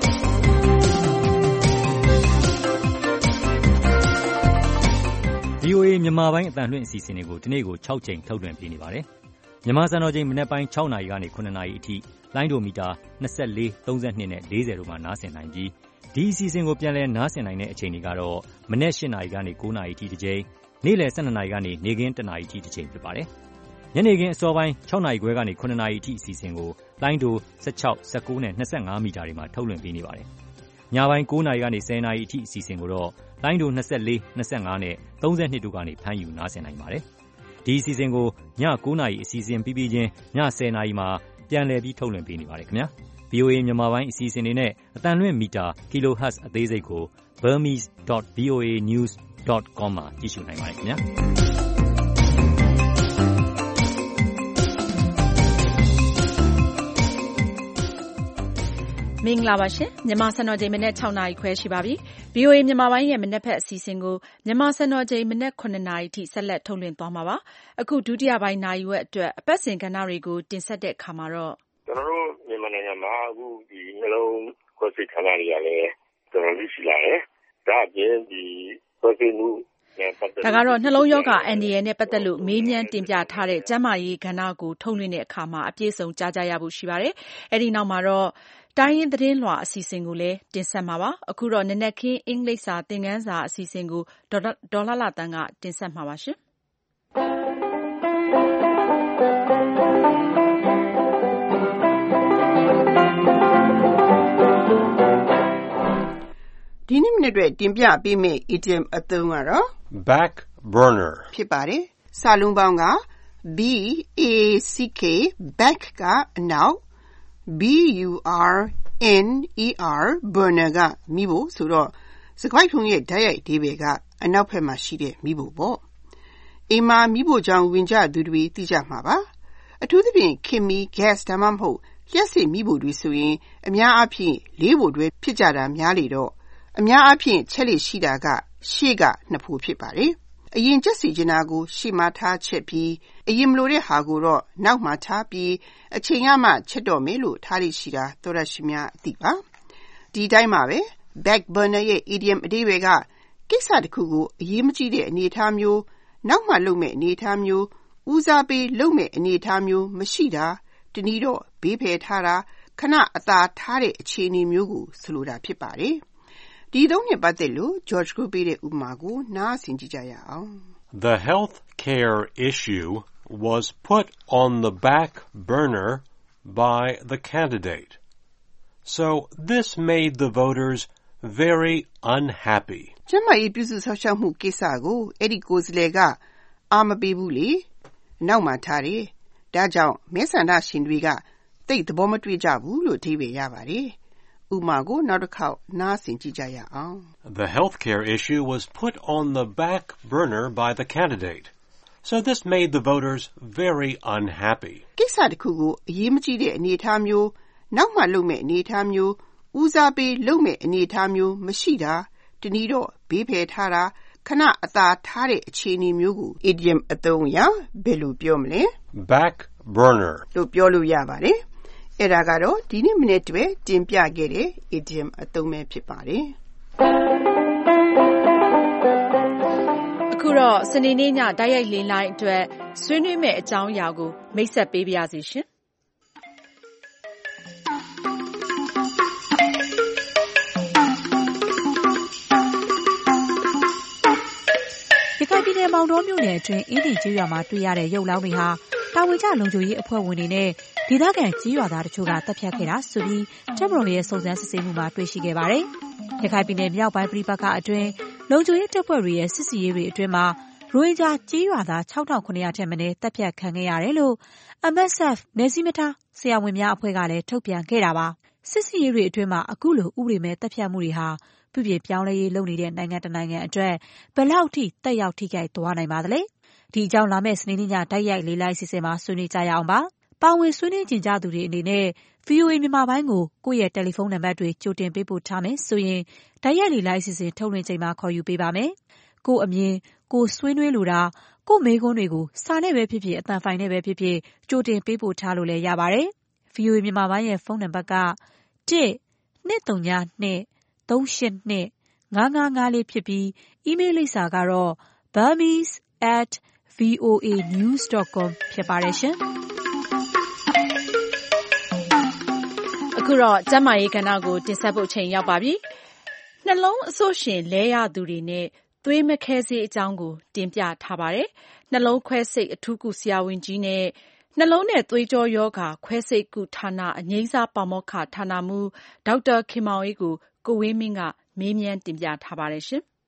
V O O A မြန်မာပိုင်းအသံလွှင့်အစီအစဉ်တွေကိုဒီနေ့ကို၆ကြိမ်ထုတ်လွှင့်ပေးနေပါတယ်။မြန်မာစံတော်ချိန်မနက်ပိုင်း၆နာရီကနေ၇နာရီအထိလိုင်းဒိုမီတာ၂၄၊၃၂နဲ့၄၀တို့မှာနားဆင်နိုင်ပြီးဒီအစီအစဉ်ကိုပြန်လည်နားဆင်နိုင်တဲ့အချိန်တွေကတော့မနက်၈နာရီကနေ၉နာရီအထိတစ်ကြိမ်နေ့လယ်၁၂နာရီကနေနေ့ခင်း၁နာရီအထိတစ်ကြိမ်ဖြစ်ပါတယ်။ညနေခင်းအစောပိုင်း၆နာရီခွဲကနေ၇နာရီအထိအစီအစဉ်ကိုလိုင်းဒို၁၆၊၁၉နဲ့၂၅မီတာတွေမှာထုတ်လွှင့်ပေးနေပါတယ်။ညပိုင်း၉နာရီကနေ၁၀နာရီအထိအစီအစဉ်ကိုတော့လိုင်းဒို၂၄၊၂၅နဲ့၃၂တို့ကနေဖမ်းယူနားဆင်နိုင်ပါတယ်။ဒီအစီအစဉ်ကိုည၉နာရီအစီအစဉ်ပြီးပြီးချင်းည၁၀နာရီမှာပြန်လည်ပြီးထုတ်လွှင့်ပေးနေပါတယ်ခင်ဗျာ။ V O A မြန်မာပိုင်းအစီအစဉ်တွေနဲ့အသံလွှင့်မီတာ kilohertz အသေးစိတ်ကို burmese dot v o a news dot com မှာကြည့်ရှုနိုင်ပါတယ်ခင်ဗျာ။မင်္ဂလာပါရှင်မြန်မာစံတော်ချိန်မနက်၆နာရီခွဲရှိပါပြီ။ V O A မြန်မာပိုင်းရဲ့မနက်ဖက်အစီအစဉ်ကိုမြန်မာစံတော်ချိန်မနက်၇နာရီထိဆက်လက်ထုတ်လွှင့်သွားမှာပါ။အခုဒုတိယပိုင်းနာရီဝက်အတွက်အပတ်စဉ်ကဏ္ဍတွေကိုတင်ဆက်တဲ့အခါမှာတော့ကျွန်တော်တို့မြန်မာနိုင်ငံမှာအခုဒီနှလုံးခွဲစိတ်ခန္ဓာတွေကလည်းတော်တော်လေးရှိလာတယ်။ဒါအပြင်ဒီခွဲစိတ်မှုဒါကတော့နှလုံးရောဂါအန္တရာယ်နဲ့ပတ်သက်လို့မေးမြန်းတင်ပြထားတဲ့ကျန်းမာရေးကဏ္ဍကိုထုတ်လွှင့်တဲ့အခါမှာအပြည့်စုံကြားကြရဖို့ရှိပါတယ်။အဲဒီနောက်မှာတော့တိုင်းရင်းသတင်းလွှာအစီအစဉ်ကိုလည်းတင်ဆက်မှာပါ။အခုတော့နနက်ခင်းအင်္ဂလိပ်စာသင်ခန်းစာအစီအစဉ်ကိုဒေါ်လှလှသန်းကတင်ဆက်မှာပါရှင်။ဒီနေ့မနေ့အတွက်တင်ပြပေးမယ့် idiom အသုံးကတော့ back burner ဖြစ်ပါတယ်။စာလုံးပေါင်းက B A C K back ကအနောက် B U R N E R burner ကမိဖို့ဆိုတော့စကားထုံးရဲ့ဓာတ်ရိုက်အဓိပ္ပာယ်ကအနောက်ဘက်မှာရှိတဲ့မိဖို့ပေါ့။အိမ်မှာမိဖို့ကြောင့်ဝင်ကြသူတွေသိကြမှာပါ။အထူးသဖြင့်ခင်မီ gas ဒါမှမဟုတ်လျှက်စစ်မိဖို့တွေဆိုရင်အများအားဖြင့်လေးဖို့တွဲဖြစ်ကြတာများလေတော့အများအားဖြင့်ချက်လက်ရှိတာကရှေ့ကနှစ်ဖို့ဖြစ်ပါတယ်။အရင်ချက်စီကျင်တာကိုရှေ့မှာထားချက်ပြီးအရင်မလိုတဲ့ဟာကိုတော့နောက်မှာထားပြီးအချိန်ရမှချက်တော့မယ်လို့ထားလိရှိတာသောရရှိများအသိပါ။ဒီတိုင်းမှာပဲ back burner ရဲ့ idiom အဓိပ္ပာယ်ကကိစ္စတစ်ခုကိုအရေးမကြီးတဲ့အနေအထားမျိုးနောက်မှလုပ်မဲ့အနေအထားမျိုးဦးစားပေးလုပ်မဲ့အနေအထားမျိုးမရှိတာတနည်းတော့ဘေးဖယ်ထားတာခဏအသာထားတဲ့အခြေအနေမျိုးကိုဆိုလိုတာဖြစ်ပါတယ်။ဒီသုံးနဲ့ပတ်သက်လို့ George ကိုပေးတဲ့ဥပမာကိုနားဆင်ကြည့်ကြရအောင် The health care issue was put on the back burner by the candidate. So this made the voters very unhappy. ကျန်းမာရေးပြုစုစောင့်ရှောက်မှုကိစ္စကိုအဲ့ဒီကိုယ်စားလှယ်ကအာမပေးဘူးလေနောက်မှထားတယ်ဒါကြောင့်မဲဆန္ဒရှင်တွေကသိသဘောမတွေ့ကြဘူးလို့အဓိပ္ပာယ်ရပါတယ်ဥမာကိုနောက်တစ်ခေါက်နားဆင်ကြည့်ကြရအောင် The healthcare issue was put on the back burner by the candidate. So this made the voters very unhappy. ကိစ္စတစ်ခုကိုအရေးမကြီးတဲ့အနေအထားမျိုးနောက်မှလုပ်မဲ့အနေအထားမျိုးဦးစားပေးလုပ်မဲ့အနေအထားမျိုးမရှိတာတနည်းတော့ဘေးဖယ်ထားတာခဏအသာထားတဲ့အခြေအနေမျိုးကို idiom အသုံးအရဘယ်လိုပြောမလဲ back burner လို့ပြောလို့ရပါတယ်အဲ့ဒါကတော့ဒီနေ့မနေ့တည်းတင်ပြခဲ့တဲ့ idiom အသုံးပဲဖြစ်ပါတယ်အခုတော့စနေနေ့ညတိုက်ရိုက်လေလိုင်းအတွက်ဆွေးနွေးမယ့်အကြောင်းအရာကိုမိတ်ဆက်ပေးပါရစေရှင်ရခိုင်ပြည်နယ်မောင်တောမြို့နယ်အတွင်းအင်းဒီကျေးရွာမှာတွေ့ရတဲ့ရုပ်လောင်းတွေဟာတာဝန်ကျလုံခြုံရေးအဖွဲ့ဝင်တွေနဲ့ဒေသခံကျေးရွာသားတချို့ကတပ်ဖြတ်ခဲ့တာဆိုပြီးတပ်မတော်ရဲ့စုံစမ်းစစ်ဆေးမှုမှာတွေ့ရှိခဲ့ပါတယ်။ရခိုင်ပြည်နယ်မြောက်ပိုင်းပြည်ပခါအတွင်းလုံခြုံရေးတပ်ဖွဲ့တွေရဲ့စစ်စီရေးတွေအတွင်းမှာရိုဟင်ဂျာကျေးရွာသား၆ထောင်ခုနှစ်ရာထက်မနည်းတပ်ဖြတ်ခံခဲ့ရတယ်လို့ M S F နယ်စည်းမထားဆရာဝန်များအဖွဲ့ကလည်းထုတ်ပြန်ခဲ့တာပါ။စစ်စီရေးတွေအတွင်းမှာအခုလိုဥပဒေမဲ့တပ်ဖြတ်မှုတွေဟာပြုပြင်ပြောင်းလဲရေးလုပ်နေတဲ့နိုင်ငံတနိုင်ငံအတွက်ဘယ်လောက်ထိတက်ရောက်ထိခိုက်သွားနိုင်ပါသလဲ။ဒီအကြောင်းလာမယ့်စနေနေ့ညတိုက်ရိုက်လေးလိုက်စီစဉ်မှာဆွေးနွေးကြရအောင်ပါ။ပါဝင်ဆွေးနွေးကြကြသူတွေအနေနဲ့ V O A မြန်မာပိုင်းကိုကိုယ့်ရဲ့တယ်လီဖုန်းနံပါတ်တွေကြိုတင်ပေးပို့ထားမယ်ဆိုရင်တိုက်ရိုက်လေးလိုက်စီစဉ်ထုတ်လွှင့်ချိန်မှာခေါ်ယူပေးပါမယ်။ကို့အမြင်ကိုဆွေးနွေးလိုတာကို့မေးခွန်းတွေကိုစာနဲ့ပဲဖြစ်ဖြစ်အသံဖိုင်နဲ့ပဲဖြစ်ဖြစ်ကြိုတင်ပေးပို့ထားလို့လည်းရပါတယ်။ V O A မြန်မာပိုင်းရဲ့ဖုန်းနံပါတ်ကone two three two three eight two၅၅၅လေးဖြစ်ပြီး email လိပ်စာကတော့ burmese at voa news dot com ဖြစ်ပါတယ်ရှင်။အခုတော့ကျန်းမာရေးကဏ္ဍကိုတင်ဆက်ဖို့ချိန်ရောက်ပါပြီ။နှလုံးအဆို့ရှင်လဲရသူတွေနဲ့သွေးမခဲစေးအကြောင်းကိုတင်ပြထားပါတယ်။နှလုံးခွဲစိတ်အထူးကုဆရာဝန်ကြီးနဲ့နှလုံးနဲ့သွေးကြောရောဂါခွဲစိတ်ကုဌာနအငြိမ်းစားပါမောက္ခဌာနမှူးဒေါက်တာခင်မောင်အေးကိုကိုဝင်းမင်းကမေးမြန်းတင်ပြထားပါတယ်ရှင်။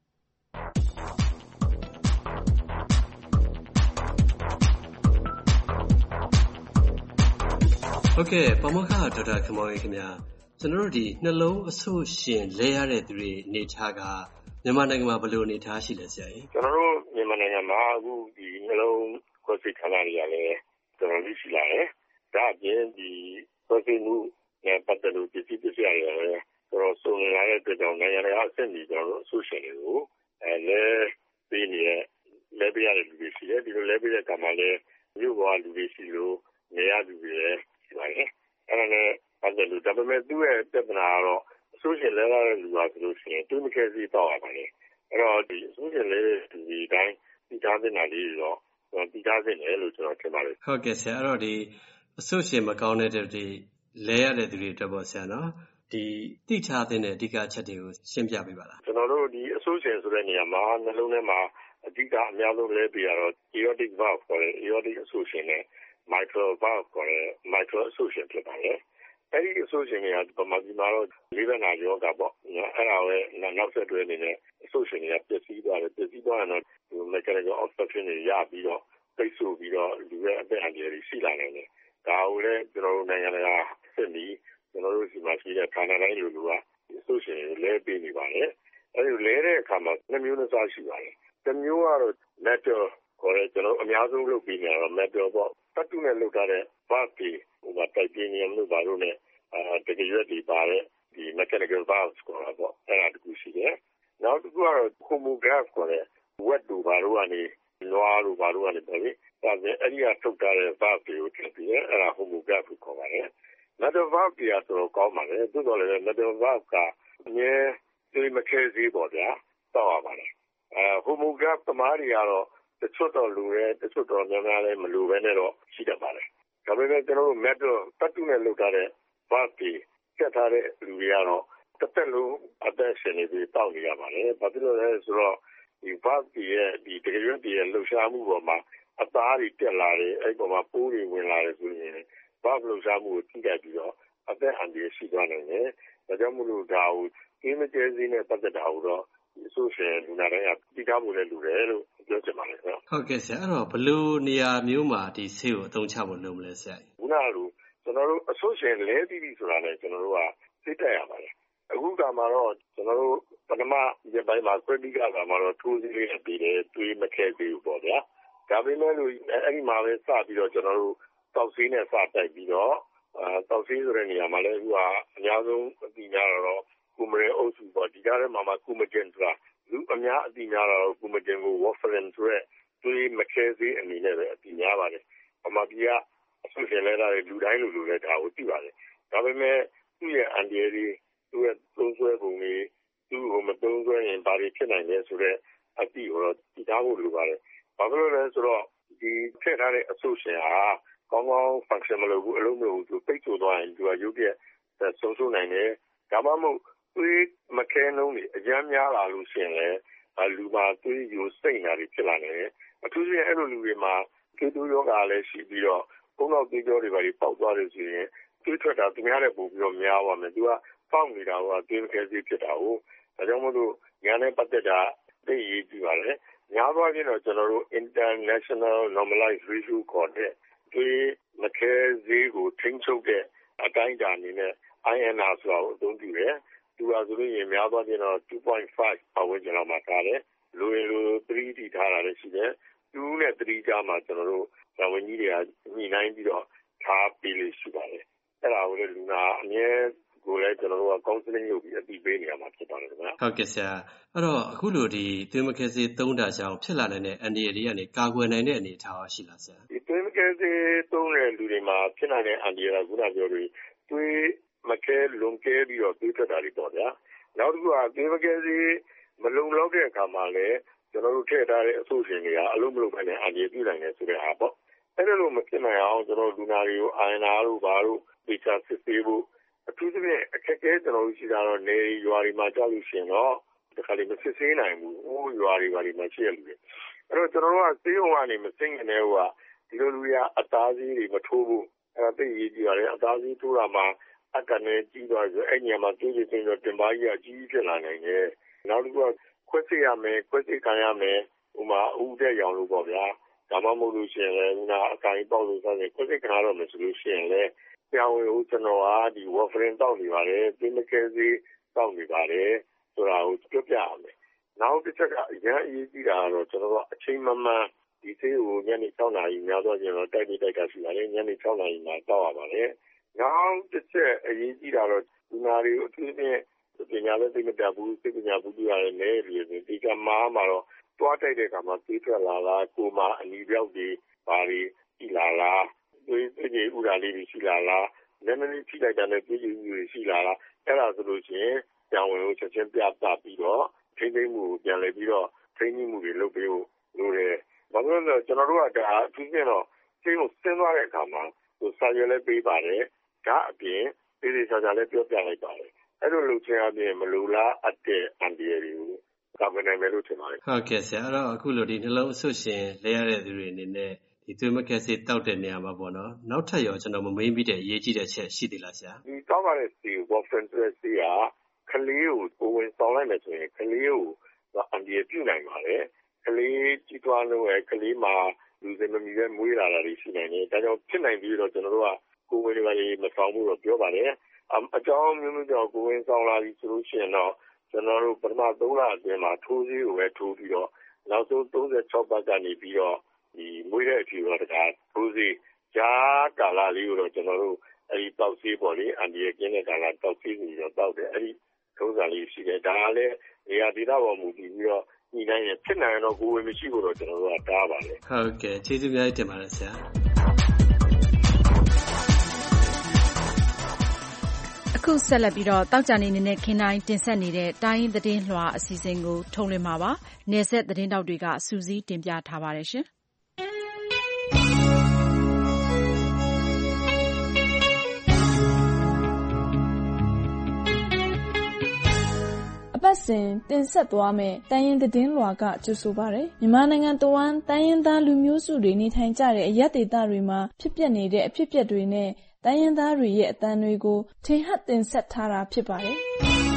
ဟုတ်ကဲ့ပါမောက္ခဒေါက်တာခင်မောင်အေးခင်ဗျာကျွန်တော်တို့ဒီနှလုံးအဆို့ရှင်လဲရတဲ့သူတွေအနေထားကမြန်မာနိုင်ငံမှာဘယ်လိုအနေထားရှိလဲဆရာကြီးကျွန်တော်တို့မြန်မာနိုင်ငံမှာအခုဒီနှလုံးခွဲစိတ်ဌာနတွေကလည်းကျွန်တော်တို့ရှိလာတယ်ဒါအပြင်ဒီခွဲစိတ်မှုနဲ့ပတ်သက်လို့ပြည်ပစရာတွေလည်းကျွန်တော်စုံလာတဲ့အတွက်ကြောင့်နိုင်ငံရေးအဆင့်ကြီးကျွန်တော်တို့အဆို့ရှင်တွေကိုအဲလဲပြီးနေတဲ့လဲပြရတဲ့လူတွေရှိတယ်ဒီလိုလဲပြတဲ့ကံမှာလည်းမြို့ပေါ်လူတွေရှိလို့နေရသူတွေလည်းရှိပါတယ်အဲ့ဒါနဲ့ပတ်သက်လို့ဒါပေမဲ့သူ့ရဲ့ပြဿနာကတော့အဆိုးရှင်လဲရတဲ့လူပါဆိုလို့ရှိရင်တွေးမခဲစီတော့ရပါတယ်အဲ့တော့ဒီအဆိုးရှင်လဲတဲ့လူတွေတိုင်းဒီသားတဲ့နာလေးတွေတော့ဒီသားတဲ့လေလို့ကျွန်တော်ထင်ပါတယ်ဟုတ်ကဲ့ဆရာအဲ့တော့ဒီအဆိုးရှင်မကောင်းတဲ့ဒီလဲရတဲ့သူတွေအတွက်ပေါ့ဆရာနော်ဒီတိချတဲ့အဓိကအချက်တွေကိုရှင်းပြပေးပါလားကျွန်တော်တို့ဒီအဆိုးရှင်ဆိုတဲ့နေရာမှာနှလုံးထဲမှာအဓိကအများဆုံးလဲပြရတော့ aortic valve ခေါ်တဲ့ aortic အဆိုးရှင်နဲ့ mitral valve ခေါ်တဲ့ mitral အဆိုးရှင်ဖြစ်ပါတယ်အဲ့ဒီအဆိုးရှင်တွေကပမာဒီမှာတော့လေးဘက်နာရောဂါပေါ့နော်အဲ့ဒါပဲနောက်ဆက်တွဲအနေနဲ့အဆိုးရှင်တွေကပျက်စီးသွားတယ်ပျက်စီးသွားရင်တော့ဒီ mechanical obstruction တွေရပြီးတော့ပိတ်ဆို့ပြီးတော့လူရဲ့အသက်အန္တရာယ်ရှိလာနိုင်တယ်ဒါကိုလည်းကျွန်တော်တို့နိုင်ငံသားစစ်ပြီးကျွန်တော်တို့ဒီမှာရှိတဲ့ဌာနတိုင်းလူလူကအဆိုးရှင်တွေလဲပေးနေပါတယ်အဲ့ဒီလဲတဲ့အခါမှာနှစ်မျိုးနှစ်စားရှိပါတယ်တစ်မျိုးကတော့ metal ခေါ်တဲ့ကျွန်တော်အများဆုံးလုပ်ပြီးနေတော့ metal ပေါ့တတ်တူနဲ့လုပ်ထားတဲ့ valve တွေဟိုမှာ titanium လို့ပါလို့နဲ့အာတကယ်ရွက်တွေပါတဲ့ဒီ mechanical valves ခေါ်တာပေါ့အဲ့ဒါတခုရှိတယ်နောက်တစ်ခုကတော့ homograph ခေါ်တဲ့ wet တို့ပါလို့ကနေနွားတို့ပါလို့ကနေပေါ့လေဒါပေမဲ့အဲ့ဒီကထုတ်ထားတဲ့ valve တွေကိုထည့်ပြီးအဲ့ဒါ homograph ကိုခေါ်ပါတယ် metal valve တွေကတော့ကောင်းပါတယ်သို့တော်လည်း metal valve ကအမြဲသွေးမခဲစေးပေါ့ဗျာတောက်ရပါတယ်အဲ homograph သမားတွေကတော့တချို့တော့လူရဲတချို့တော့များများလည်းမလူပဲနဲ့တော့ရှိတတ်ပါတယ်ဒါပေမဲ့ကျွန်တော်တို့ metal တတ်တူနဲ့လုပ်ထားတဲ့ valve တွေကျက်ထားတဲ့လူတွေကတော့တစ်သက်လုံးအသက်ရှင်နေပြီးတောက်နေရပါတယ်ဘာဖြစ်လို့လဲဆိုတော့ဒီ valve တွေရဲ့ဒီတကယ်ရွက်တွေရဲ့လှုပ်ရှားမှုပေါ်မှာအသားတွေတက်လာတယ်အဲ့ပေါ်မှာပိုးတွေဝင်လာတယ်ဆိုရင် valve လှုပ်ရှားမှုကိုထိခိုက်ပြီးတော့အသက်အန္တရာယ်ရှိသွားနိုင်တယ်ဒါကြောင့်မို့လို့ဒါကိုအင်းမကျဲစည်းနဲ့ပတ်သက်တာကိုတော့အဆိုးရှင်လူနာတိုင်းကသိထားဖို့လည်းလိုတယ်လို့ပြောချင်ပါတယ်ခင်ဗျဟုတ်ကဲ့ဆရာအဲ့တော့ဘယ်လိုနေရာမျိုးမှာဒီဆေးကိုအသုံးချဖို့လုပ်မလဲဆရာခုနကလိုကျွန်တော်တို့အဆိုးရှင်လဲပြီးပြီဆိုတာနဲ့ကျွန်တော်တို့ကသိတတ်ရပါတယ်အခုကမှတော့ကျွန်တော်တို့ပထမဒီပိုင်းမှာ critical ကမှတော့ထိုးစီးလေးပြီးတယ်တွေးမခဲသေးဘူးပေါ့ဗျာဒါပေမဲ့လို့အဲ့ဒီမှာပဲစပြီးတော့ကျွန်တော်တို့တောက်ဆေးနဲ့စတိုက်ပြီးတော့အဲတောက်ဆေးဆိုတဲ့နေရာမှာလည်းအခုကအများဆုံးအသိများတော့ကူမရဲအုပ်စုပေါ့ဒီကြားထဲမှာမှကူမဂျင်ဆိုတာလူအများအသိများတော့ကူမဂျင်ကို warfarin ဆိုတဲ့တွေးမခဲသေးအနေနဲ့ပဲအသိများပါတယ်အမကြီးကအဆိုရှင်လဲတာလူတိုင်းလူလူလည်းဒါကိုသိပါတယ်ဒါပေမဲ့သူ့ရဲ့အန်ဒီရီသူ့ရဲ့သုံးဆွဲပုံတွေသူ့ကိုမသုံးဆွဲရင်ဘာတွေဖြစ်နိုင်လဲဆိုတော့အသိကိုတော့သိထားဖို့လိုပါတယ်ဘာဖြစ်လို့လဲဆိုတော့ဒီထည့်ထားတဲ့အဆိုရှင်ဟာကောင်းကောင်း function မလုပ်ဘူးအလုံးမလုပ်ဘူးသူပိတ်ဆို့သွားရင်သူကရုပ်ရဲ့ဆုံးရှုံးနိုင်တယ်ဒါမှမဟုတ်သွေးမခဲနှုံးတွေအများများလာလို့ရှိရင်လည်းလူမှာသွေးယိုစိမ့်တာတွေဖြစ်လာနေတယ်အထူးသဖြင့်အဲ့လိုလူတွေမှာသွေးတိုးရောဂါလည်းရှိပြီးတော့ပုံတော့သွေးကြောတွေပါပြီးပေါက်သွားတယ်ဆိုရင်သွေးထွက်တာသူများတဲ့ပို့ပြီးတော့များသွားမယ်သူကပေါက်နေတာကသွေးမခဲစေးဖြစ်တာကိုဒါကြောင့်မို့လို့ညာနဲ့ပတ်သက်တာသိရေးကြည့်ပါလေများသွားခြင်းတော့ကျွန်တော်တို့ international normalized ratio ခေါ်တဲ့သွေးမခဲစေးကိုထိန်းချုပ်တဲ့အတိုင်းအတာအနေနဲ့ I N R ဆိုတာကိုအသုံးပြုတယ်သူကဆိုလို့ရင်များသွားခြင်းတော့ two point five ပတ်ဝန်းကျင်လောက်မှာထားတယ်လူရင်လူ three တိထားတာလည်းရှိတယ်twoနဲ့ three ကြားမှာကျွန်တော်တို့ဇာဝန်ကြီးတွေကညှိနှိုင်းပြီးတော့ထားပေးလို့ရှိပါတယ်အဲ့ဒါကိုလည်းလူနာအမြဲကိုလည်းကျွန်တော်တို့က counseling လုပ်ပြီးအသိပေးနေရမှာဖြစ်ပါတယ်ခင်ဗျာဟုတ်ကဲ့ဆရာအဲ့တော့အခုလိုဒီသွေးမခဲစေးသုံးတာကြောင့်ဖြစ်လာနိုင်တဲ့အန္တရာယ်တွေကနေကာကွယ်နိုင်တဲ့အနေအထားရှိလားဆရာဒီသွေးမခဲစေးသုံးတဲ့လူတွေမှာဖြစ်နိုင်တဲ့အန္တရာယ်ကခုနပြောလို့သွေးမခဲလွန်ကဲပြီးတော့သွေးထွက်တာတွေပေါ့ဗျာနောက်တစ်ခုကသွေးမခဲစေးမလုံလောက်တဲ့အခါမှာလည်းကျွန်တော်တို့ထည့်ထားတဲ့အဆိုရှင်တွေကအလုံးမလုံးပဲနဲ့အန်ဒီပြုနိုင်တယ်ဆိုတဲ့အားပေါ့အဲ့ဒါလို့မဖြစ်နိုင်အောင်ကျွန်တော်လူနာတွေကိုအိုင်နာတို့ဘာလို့ဒေတာစစ်ဆေးဖို့အထူးသဖြင့်အခက်အခဲကျွန်တော်တို့ရှိတာတော့နေရွာတွေမှာကြောက်လို့ရှိရင်တော့ဒီခါလေးမစစ်ဆေးနိုင်ဘူးဟိုရွာတွေဘာတွေမှာရှိရလူတွေအဲ့တော့ကျွန်တော်တို့ကစေးုံကနေမစိမ့်နေဟိုကဒီလိုလူရအသားစီးတွေမထိုးဘူးအဲ့ဒါသိရေးကြည့်ရတယ်အသားစီးထိုးတာမှာအကနေကြီးသွားဆိုအဲ့ညမှာတွေးကြည့်ရင်တော့တင်ပါကြီးအကြီးဖြစ်လာနိုင်တယ်နောက်တစ်ခုကခွဲစိတ်ရမယ်ခွဲစိတ်ခံရမယ်ဟိုမှာဥတဲ့ရောင်လို့ပေါ့ဗျာဒါမှမဟုတ်လို့ရှိရင်လည်းနာအကိုင်ပေါက်လို့ဆိုရင်ခွဲစိတ်ခံရတော့မယ်ဆိုလို့ရှိရင်လည်းပြောင်းဝင်ဦးကျွန်တော်ဟာဒီ warfarin တောက်နေပါတယ်ပြင်းမကဲစီတောက်နေပါတယ်ဆိုတာကိုပြောပြရမယ်နောက်တစ်ချက်ကအရင်အရေးကြီးတာကတော့ကျွန်တော်တို့အချိန်မှန်မှန်ဒီသေးကိုညနေ၆နာရီများတော့ကျွန်တော်တိုက်ပြီးတိုက်တာရှိပါတယ်ညနေ၆နာရီမှာတောက်ရပါတယ်နောက်တစ်ချက်အရေးကြီးတာတော့ဒီနာရီအထူးဖြင့်ပညာလည်းသိမတတ်ဘူးစိတ်ပညာဘူးပြရတယ်လေဒီကမားမှာတော့တွားတိုက်တဲ့အခါမှာပြေးထွက်လာလားကိုမအနီပြောက်တွေဘာတွေရှိလာလားတွေးကြည့်ဥဒါလေးတွေရှိလာလားနည်းနည်းထိလိုက်တာနဲ့တွေးကြည့်ဥတွေရှိလာလားအဲ့ဒါဆိုလို့ရှိရင်ကြောင်ဝင်ကိုချက်ချင်းပြသပြီးတော့ထိမ့်သိမ့်မှုကိုပြန်လည်ပြီးတော့ထိမ့်မှုတွေလုပ်ပေးဖို့လိုတယ်ဘာလို့လဲကျွန်တော်တို့ကဒါအထူးဖြင့်တော့စိတ်ကိုစဉ်းစားတဲ့အခါမှာဟိုစာရွက်လည်းပေးပါတယ်ဒါအပြင်ပြည်ပြည်ဆိုင်ရာလည်းပြောပြလိုက်ပါတယ်အဲ့လိုလုပ်ချင်အပြင်မလိုလားအပ်တဲ့အန်ဒီရတွေကိုကာဗန်နိုင်မယ်လို့ထင်ပါတယ်ဟုတ်ကဲ့ဆရာအဲ့တော့အခုလိုဒီနှလုံးအဆွရှင်လဲရတဲ့သူတွေအနေနဲ့ဒီသွေးမကဲဆေးတောက်တဲ့နေရာမှာပေါ့နော်နောက်ထပ်ရောကျွန်တော်မမေးမိတဲ့အရေးကြီးတဲ့ချက်ရှိသေးလားဆရာဒီတောက်ရတဲ့စီဘော့ဖရန်စစ်စီကကလေးကိုကိုဝင်ဆောင်လိုက်မယ်ဆိုရင်ကလေးကိုအန်ဒီရပြုနိုင်ပါတယ်ကလေးကြီးထွားလို့ရကလေးမှာလူစင်မမီပဲမွေးလာတာတွေရှိနိုင်တယ်ဒါကြောင့်ဖြစ်နိုင်ပြီးတော့ကျွန်တော်တို့ကကိုဝင်တွေပါမဆောင်ဘူးတော့ပြောပါတယ်အကြောင်းမျိုးမျိုးကြောင့်ကိုဝင်ဆောင်လာပြီဆိုလို့ရှိရင်တော့ကျွန်တော်တို့ပထမသုံးလအတွင်းမှာထိုးစည်းကိုပဲထိုးပြီးတော့နောက်ဆုံးသုံးဆယ်၆ပတ်ကနေပြီးတော့ဒီမွေးတဲ့အချိန်တော့တခါထိုးစည်းဂျာကာလာလေးကိုတော့ကျွန်တော်တို့အဲဒီတောက်စည်းပေါ်လေအန်ဒီရဲ့ကျင်းတဲ့ကာလာတောက်စည်းပြီးတော့တောက်တယ်အဲဒီထုံးစံလေးရှိတယ်ဒါကလည်းနေရာဒေသပေါ်မူတည်ပြီးတော့ညီတိုင်းရဖြစ်နိုင်တော့ကိုဝင်မရှိဘူးတော့ကျွန်တော်တို့ကတားပါလေဟုတ်ကဲ့ကျေးဇူးများတင်ပါတယ်ဆရာအခုဆက်လက်ပြီးတော့တောက်ကြနေနေတဲ့ခင်တိုင်းတင်ဆက်နေတဲ့တိုင်းသတင်းလွှာအစီအစဉ်ကိုထုတ်လွှင့်မှာပါ။နယ်ဆက်သတင်းတောက်တွေကစူးစီးတင်ပြထားပါတယ်ရှင်။အပတ်စဉ်တင်ဆက်သွားမယ့်တိုင်းရင်းသတင်းလွှာကကြိုဆိုပါရယ်မြန်မာနိုင်ငံတဝန်းတိုင်းရင်းသားလူမျိုးစုတွေနေထိုင်ကြတဲ့အရပ်ဒေသတွေမှာဖြစ်ပျက်နေတဲ့အဖြစ်အပျက်တွေနဲ့တိုင်းရင်းသားတွေရဲ့အသံတွေကိုထင်ဟပ်တင်ဆက်ထားတာဖြစ်ပါတယ်။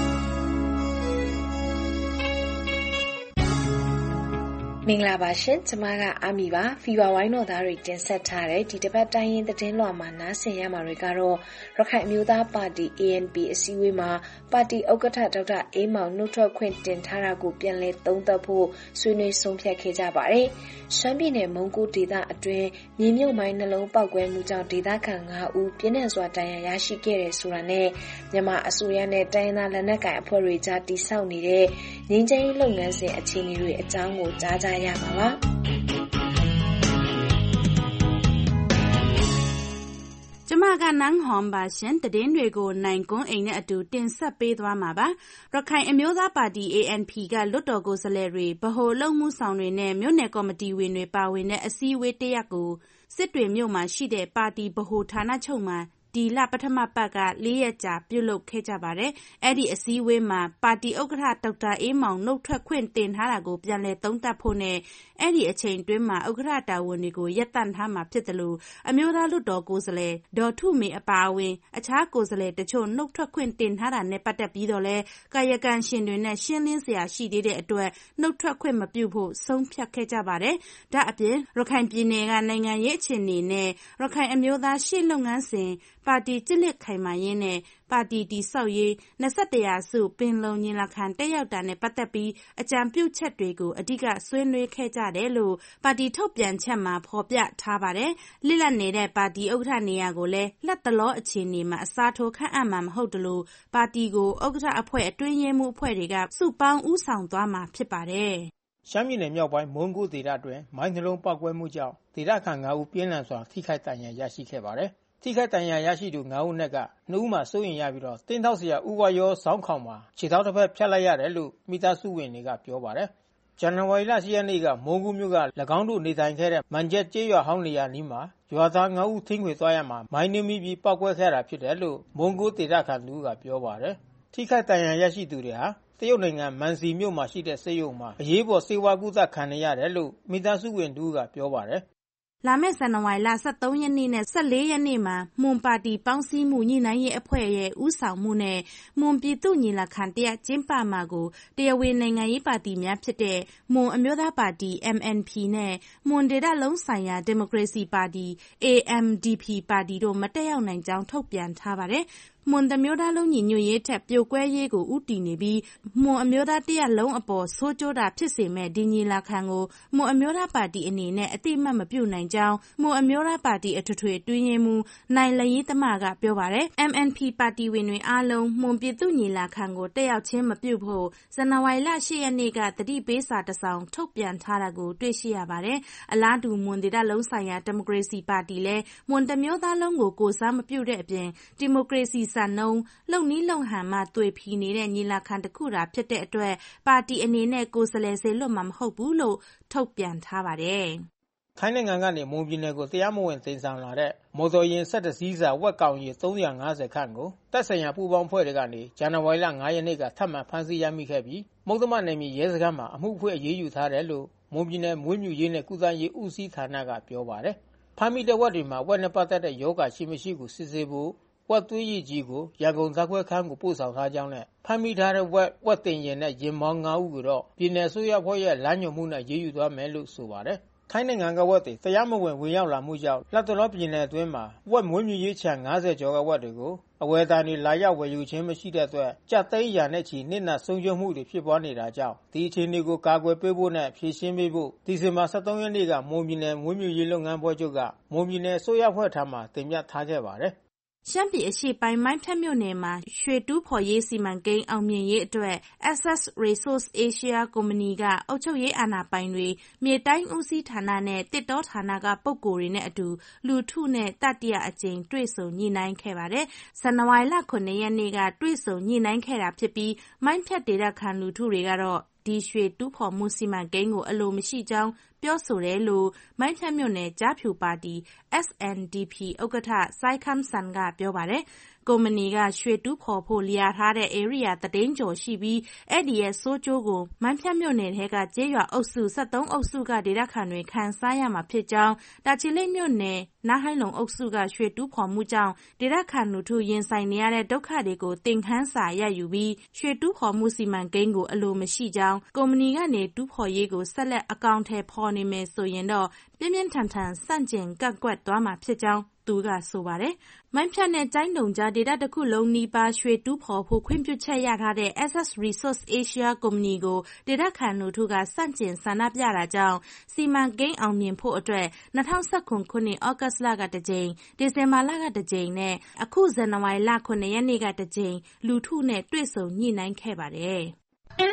မင်္ဂလာပါရှင်ကျမကအာမီပါဖီဗာဝိုင်းတော်သားတွေတင်ဆက်ထားတဲ့ဒီတစ်ပတ်တိုင်းရင်းသတင်းလွှာမှာနားဆင်ရမှာတွေကတော့ရခိုင်အမျိုးသားပါတီ A N P အစည်းအဝေးမှာပါတီဥက္ကဋ္ဌဒေါက်တာအေးမောင်နှုတ်ထွက်ခွင့်တင်ထားတာကိုပြန်လည်သုံးသပ်ဖို့ဆွေးနွေးဆုံးဖြတ်ခဲ့ကြပါတယ်။ရှမ်းပြည်နယ်မုံကိုဒေသအတွင်းမြေမြုပ်မိုင်းနှလုံးပေါက်ကွဲမှုကြောင့်ဒေသခံ၅ဦးပြင်းထန်စွာဒဏ်ရာရရှိခဲ့တယ်ဆိုတာနဲ့မြန်မာအစိုးရနဲ့တိုင်းရင်းသားလက်နက်ကိုင်အဖွဲ့တွေကြားတည်ဆောက်နေတဲ့ငြိမ်းချမ်းရေးလုပ်ငန်းစဉ်အခြေအနေတွေအကြောင်းကိုကြားကြရမှာပါကျမကနန်းဟွန်ပါရှင်တည်င်းတွေကိုနိုင်ကွန်းအိမ်နဲ့အတူတင်ဆက်ပေးသွားမှာပါရခိုင်အမျိုးသားပါတီ A N P ကလွတ်တော်ကိုယ်စားလှယ်တွေဗဟိုလုံမှုဆောင်တွေနဲ့မြို့နယ်ကော်မတီဝင်တွေပါဝင်တဲ့အစည်းအဝေးတစ်ရပ်ကိုစစ်တွေမြို့မှာရှိတဲ့ပါတီဗဟိုဌာနချုပ်မှာဒီလပထမပတ်ကလေးရက်ကြာပြုလုပ်ခဲ့ကြပါတယ်။အဲ့ဒီအစည်းအဝေးမှာပါတီဥက္ကဋ္ဌဒေါက်တာအေးမောင်နှုတ်ထွက်ခွင့်တင်ထားတာကိုပြန်လည်သုံးသပ်ဖို့နဲ့အဲ့ဒီအချိန်တွင်းမှာဥက္ကဋ္ဌတာဝန်တွေကိုရပ်တန့်ထားမှာဖြစ်တယ်လို့အမျိုးသားလွှတ်တော်ကိုယ်စားလှယ်ဒေါ်ထုမေအပါအဝင်အခြားကိုယ်စားလှယ်တချို့နှုတ်ထွက်ခွင့်တင်ထားတာနဲ့ပတ်သက်ပြီးတော့လဲကာယကံရှင်တွေနဲ့ရှင်းလင်းစရာရှိသေးတဲ့အတွက်နှုတ်ထွက်ခွင့်မပြုဖို့ဆုံးဖြတ်ခဲ့ကြပါတယ်။ဒါအပြင်ရခိုင်ပြည်နယ်ကနိုင်ငံရေးအခြေအနေနဲ့ရခိုင်အမျိုးသားရှေ့လုပ်ငန်းစဉ်ပါတီကျစ်လစ်ခိုင်မာရေးနဲ့ပါတီတည်ဆောက်ရေး၂၁ရာစုပင်လုံညီလာခံတက်ရောက်တာနဲ့ပတ်သက်ပြီးအကြံပြုချက်တွေကိုအဓိကဆွေးနွေးခဲ့ကြတယ်လို့ပါတီထုတ်ပြန်ချက်မှာဖော်ပြထားပါတယ်။လစ်လပ်နေတဲ့ပါတီဥက္ကဋ္ဌနေရာကိုလည်းလက်တလောအခြေအနေမှာအစားထိုးခန့်အပ်မှာမဟုတ်တယ်လို့ပါတီကိုဥက္ကဋ္ဌအဖွဲ့အတွင်းရေးမှူးအဖွဲ့တွေကစုပေါင်းဦးဆောင်သွားမှာဖြစ်ပါတယ်။ရှမ်းပြည်နယ်မြောက်ပိုင်းမုံကိုဒေသအတွင်းမိုင်းနှလုံးပေါက်ကွဲမှုကြောင့်ဒေသခံ၅ဦးပြင်းထန်စွာထိခိုက်ဒဏ်ရာရရှိခဲ့ပါတယ်။ထိခိုက်ဒဏ်ရာရရှိသူ၅ဦးနဲ့က၂ဦးမှာစိုးရိမ်ရပြီးတော့တင်းထောက်ဆရာဦးဝါရောဇောင်းခေါင်မှာခြေထောက်တစ်ဖက်ဖြတ်လိုက်ရတယ်လို့မိသားစုဝင်တွေကပြောပါတယ်။ဇန်နဝါရီလ ၈ ရက်နေ့ကမုံးကိုးမြို့က၎င်းတို့နေထိုင်ခဲ့တဲ့မန်ချက်ကျေးရွာဟောင်းနေရာနီးမှာရွာသား ငါး ဦးထိန်းခွေသွားရမှာမိုင်းနင်းမိပြီးပောက်ကွဲခဲ့တာဖြစ်တယ်လို့မုံးကိုးဒေသခံသူကပြောပါတယ်။ထိခိုက်ဒဏ်ရာရရှိသူတွေဟာတရုတ်နိုင်ငံမန်စီမြို့မှာရှိတဲ့ဆေးရုံမှာအရေးပေါ်ဆေးဝါးကုသခံနေရတယ်လို့မိသားစုဝင်သူကပြောပါတယ်။လာမယ့်ဇန်နဝါရီလ ၁၃ ရက်နေ့နဲ့၁၄ ရက်နေ့မှာမွန်ပါတီပေါင်းစည်းမှုညှိနှိုင်းရေးအဖွဲ့ရဲ့ဦးဆောင်မှုနဲ့မွန်ပြည်သူ့ညီလာခံတရပ်ကျင်းပမှာကိုတရားဝင်နိုင်ငံရေးပါတီများဖြစ်တဲ့မွန်အမျိုးသားပါတီ M N P နဲ့မွန်ဒေသလုံးဆိုင်ရာဒီမိုကရေစီပါတီ A M D P ပါတီတို့မတက်ရောက်နိုင်ကြောင်းထုတ်ပြန်ထားပါတယ်။မွန်တမျိုးသားလုံးညီညွတ်ရေးထက်ပြိုကွဲရေးကိုဦးတည်နေပြီးမွန်အမျိုးသားတရက်လုံးအပေါ်ဆိုးကျိုးတာဖြစ်စေမဲ့ဒီညီလာခံကိုမွန်အမျိုးသားပါတီအနေနဲ့အတိအမှတ်မပြုနိုင်ကြောင်းမွန်အမျိုးသားပါတီအထွေထွေအတွင်းရေးမှူးနိုင်လရေးသမကပြောပါတယ်။ M N P ပါတီဝင်တွေအားလုံးမွန်ပြည်သူ့ညီလာခံကိုတက်ရောက်ခြင်းမပြုဖို့ဇန်နဝါရီလ ၈ ရက်နေ့ကသတိပေးစာတစ်စောင်ထုတ်ပြန်ထားတာကိုတွေ့ရှိရပါတယ်။အလားတူမွန်ဒေသလုံးဆိုင်ရာဒီမိုကရေစီပါတီလည်းမွန်တမျိုးသားလုံးကိုကိုယ်စားမပြုတဲ့အပြင်ဒီမိုကရေစီစံနှုန်းလုံနီးလုံဟန်မှတွေ့ဖီနေတဲ့ညီလာခံတစ်ခုတာဖြစ်တဲ့အတွက်ပါတီအနေနဲ့ကိုယ်စားလှယ်စေလွှတ်မှာမဟုတ်ဘူးလို့ထုတ်ပြန်ထားပါတယ်။ထိုင်းနိုင်ငံကနေမွန်ပြည်နယ်ကိုတရားမဝင်တင်ဆောင်လာတဲ့မော်တော်ယာဉ် ၁၁ စီးစာဝက်ကောင်ရေ ၃၅၀ ခန့်ကိုတပ်ဆိုင်ရာပူးပေါင်းဖွဲ့တွေကနေဇန်နဝါရီလ ၅ ရက်နေ့ကထပ်မံဖမ်းဆီးရမိခဲ့ပြီးမုဒ္ဓမနယ်မြေရဲစခန်းမှာအမှုဖွင့်အရေးယူထားတယ်လို့မွန်ပြည်နယ်မွေးမြူရေးနဲ့ကုသရေးဦးစီးဌာနကပြောပါတယ်။ဖမ်းမိတဲ့ဝက်တွေမှာဝက်နဲ့ပတ်သက်တဲ့ရောဂါရှိမရှိကိုစစ်ဆေးဖို့ဝက်သွေးရည်ကြီးကိုရန်ကုန်ဓာတ်ခွဲခန်းကိုပို့ဆောင်ထားကြောင်းနဲ့ဖမ်းမိထားတဲ့ဝက်ဝက်တင်ရင်နဲ့ရင်မောင်း ငါး ဦးကိုတော့ပြည်နယ်အစိုးရဖွဲ့ရဲ့လမ်းညွှန်မှုနဲ့ရေးယူသွားမယ်လို့ဆိုပါတယ်။ထိုင်းနိုင်ငံကဝက်တွေတရားမဝင်ဝင်ရောက်လာမှုကြောင့်လက်တလောပြည်နယ်အတွင်းမှာဝက်မွေးမြူရေးခြံ ၅၀ ကျော်ကဝက်တွေကိုအဝယ်သားတွေလာရောက်ဝယ်ယူခြင်းမရှိတဲ့အတွက်ကြက်သိန်းရာနဲ့ချီနစ်နာဆုံးရှုံးမှုတွေဖြစ်ပွားနေတာကြောင့်ဒီအခြေအနေကိုကာကွယ်ပေးဖို့နဲ့ဖြေရှင်းပေးဖို့ဒီဇင်ဘာ ၁၃ ရက်နေ့ကမွန်ပြည်နယ်မွေးမြူရေးလုပ်ငန်းဖွဲ့ချုပ်ကမွန်ပြည်နယ်အစိုးရဖွဲ့ထံမှတင်ပြထားခဲ့ပါတယ်။ရှမ်းပြည်အရှေ့ပိုင်းမိုင်းဖြတ်မြို့နယ်မှာရွှေတူးဖော်ရေးစီမံကိန်းအောင်မြင်ရေးအတွက် Access Resource Asia ကုမ္ပဏီကအုပ်ချုပ်ရေးအာဏာပိုင်တွေမြေတိုင်းဦးစီးဌာနနဲ့တစ်တောဌာနကပုဂ္ဂိုလ်တွေနဲ့အတူလူထုနဲ့တတိယအကြိမ်တွေ့ဆုံညှိနှိုင်းခဲ့ပါတယ်။ဇန်နဝါရီလ ခုနှစ် ရက်နေ့ကတွေ့ဆုံညှိနှိုင်းခဲ့တာဖြစ်ပြီးမိုင်းဖြတ်ဒေသခံလူထုတွေကတော့ဒီရွှေတူးဖော်မှုစီမံကိန်းကိုအလိုမရှိကြောင်းပြောဆိုတယ်လို့မိုင်းဖြတ်မြို့နယ်ကျားဖြူပါတီ S N D P ဥက္ကဋ္ဌစိုင်းခမ်းဆန်ကပြောပါတယ်။ကုမ္ပဏီကရွှေတူးဖော်ဖို့လျာထားတဲ့ဧရိယာတသိန်းကျော်ရှိပြီးအဲ့ဒီရဲ့ဆိုးကျိုးကိုမိုင်းဖြတ်မြို့နယ်ထဲကကျေးရွာအုပ်စု ၁၃ အုပ်စုကဒေသခံတွေခံစားရမှာဖြစ်ကြောင်းတာချီလိတ်မြို့နယ်နားဟိုင်းလုံအုပ်စုကရွှေတူးဖော်မှုကြောင့်ဒေသခံလူထုရင်ဆိုင်နေရတဲ့ဒုက္ခတွေကိုသင်ခန်းစာရယူပြီးရွှေတူးဖော်မှုစီမံကိန်းကိုအလိုမရှိကြောင်းကုမ္ပဏီကနေတူးဖော်ရေးကိုဆက်လက်အကောင့်ထဲဖော်နေမယ်ဆိုရင်တော့ပြင်းပြင်းထန်ထန်ဆန့်ကျင်ကန့်ကွက်သွားမှာဖြစ်ကြောင်းသူကဆိုပါတယ်။မိုင်းဖြတ်နဲ့ကျိုင်းတုံကြားဒေသတစ်ခုလုံးနီးပါးရွှေတူးဖော်ဖို့ခွင့်ပြုချက်ရထားတဲ့ Access Resource Asia ကုမ္ပဏီကိုဒေသခံလူထုကဆန့်ကျင်ဆန္ဒပြတာကြောင့်စီမံကိန်းအောင်မြင်ဖို့အတွက်၂၀၁၇ ခုနှစ်ဩဂတ်လကတစ်ကြိမ်ဒီဇင်ဘာလကတစ်ကြိမ်နဲ့အခုဇန်နဝါရီလ ခုနှစ် ရက်နေ့ကတစ်ကြိမ်လူထုနဲ့တွေ့ဆုံညှိနှိုင်းခဲ့ပါတယ်။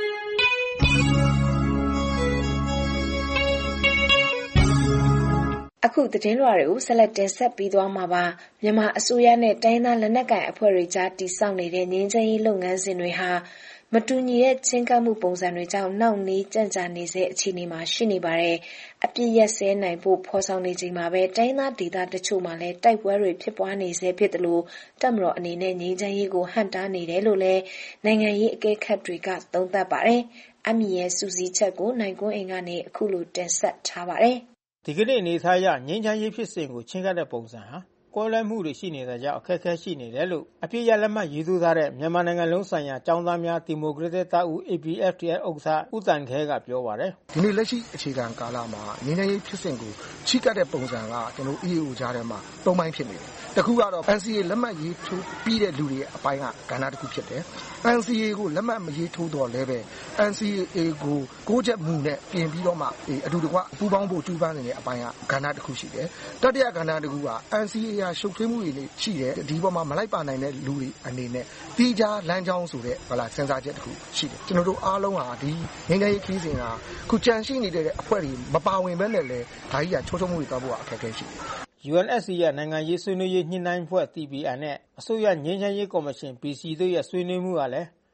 အခုသတင်းလွှာတွေကိုဆက်လက်တင်ဆက်ပြီးသွားမှာပါမြန်မာအစိုးရနဲ့တိုင်းသားလက်နက်ကိုင်အဖွဲ့တွေကြားတည်ဆောက်နေတဲ့ငြိမ်းချမ်းရေးလုပ်ငန်းစဉ်တွေဟာမတူညီတဲ့ချင်းကပ်မှုပုံစံတွေကြောင့်နောက်နေကြန့်ကြာနေစေအခြေအနေမှာရှိနေပါတယ်အပြည့်ရက်စဲနိုင်ဖို့ဖော်ဆောင်နေချိန်မှာပဲတိုင်းသားဒေသတချို့မှာလည်းတိုက်ပွဲတွေဖြစ်ပွားနေစေဖြစ်တယ်လို့တပ်မတော်အနေနဲ့ငြိမ်းချမ်းရေးကိုဟန့်တားနေတယ်လို့လည်းနိုင်ငံရေးအကဲခတ်တွေကသုံးသပ်ပါတယ်အမီရဲ့စူးစီးချက်ကိုနိုင်ကွန်းအိမ်ကနေအခုလိုတင်ဆက်ထားပါတယ်ဒီကနေ့အနေထားအရငြိမ်းချမ်းရေးဖြစ်စဉ်ကိုချင်းကပ်တဲ့ပုံစံဟာကွဲလွဲမှုတွေရှိနေတဲ့ကြောင့်အခက်အခဲရှိနေတယ်လို့အပြည့်ရလက်မှတ်ရေးထိုးထားတဲ့မြန်မာနိုင်ငံလုံးဆိုင်ရာចောင်းသားများဒီမိုကရက်တစ်တပ်ဦး A P F D S ဥက္ကဋ္ဌဦးတန်ခဲကပြောပါတယ်ဒီနေ့လက်ရှိအခြေခံကာလမှာငြိမ်းချမ်းရေးဖြစ်စဉ်ကိုချိကပ်တဲ့ပုံစံကကျွန်တော် E A O ကြားထဲမှာသုံးပိုင်းဖြစ်နေတယ်တခုကတော့ N C A လက်မှတ်ရေးထိုးပြီးတဲ့လူတွေရဲ့အပိုင်းကကဏ္ဍတစ်ခုဖြစ်တယ် N C A ကိုလက်မှတ်မရေးထိုးတော့လည်းပဲ N C A ကိုကိုးချက်မူနဲ့ပြင်ပြီးတော့မှအတူတကွပူးပေါင်းဖို့ကြိုးပမ်းနေတဲ့အပိုင်းကကဏ္ဍတစ်ခုရှိတယ်တတိယကဏ္ဍတစ်ခုက N C A ရှုပ်ထွေးမှုတွေရှိတယ်ဒီပေါ်မှာမလိုက်ပါနိုင်တဲ့လူတွေအနေနဲ့တီးခြားလမ်းကြောင်းဆိုတဲ့ဟလာစဉ်းစားချက်တစ်ခုရှိတယ်ကျွန်တော်တို့အားလုံးဟာဒီငင်းငယ်ရေးခီးစဉ်ကခုကြံရှိနေတဲ့အဖွဲ့တွေမပါဝင်ဘဲနဲ့လေဒါကြီးကချိုးချုံမှုတွေတောက်ဖို့အခက်အခဲရှိတယ် U N S C ရဲ့နိုင်ငံရေးဆွေးနွေးရေးညှိနှိုင်းဖွဲ့ T B I နဲ့အစိုးရငြိမ်းချမ်းရေးကော်မရှင် P C တို့ရဲ့ဆွေးနွေးမှုကလည်း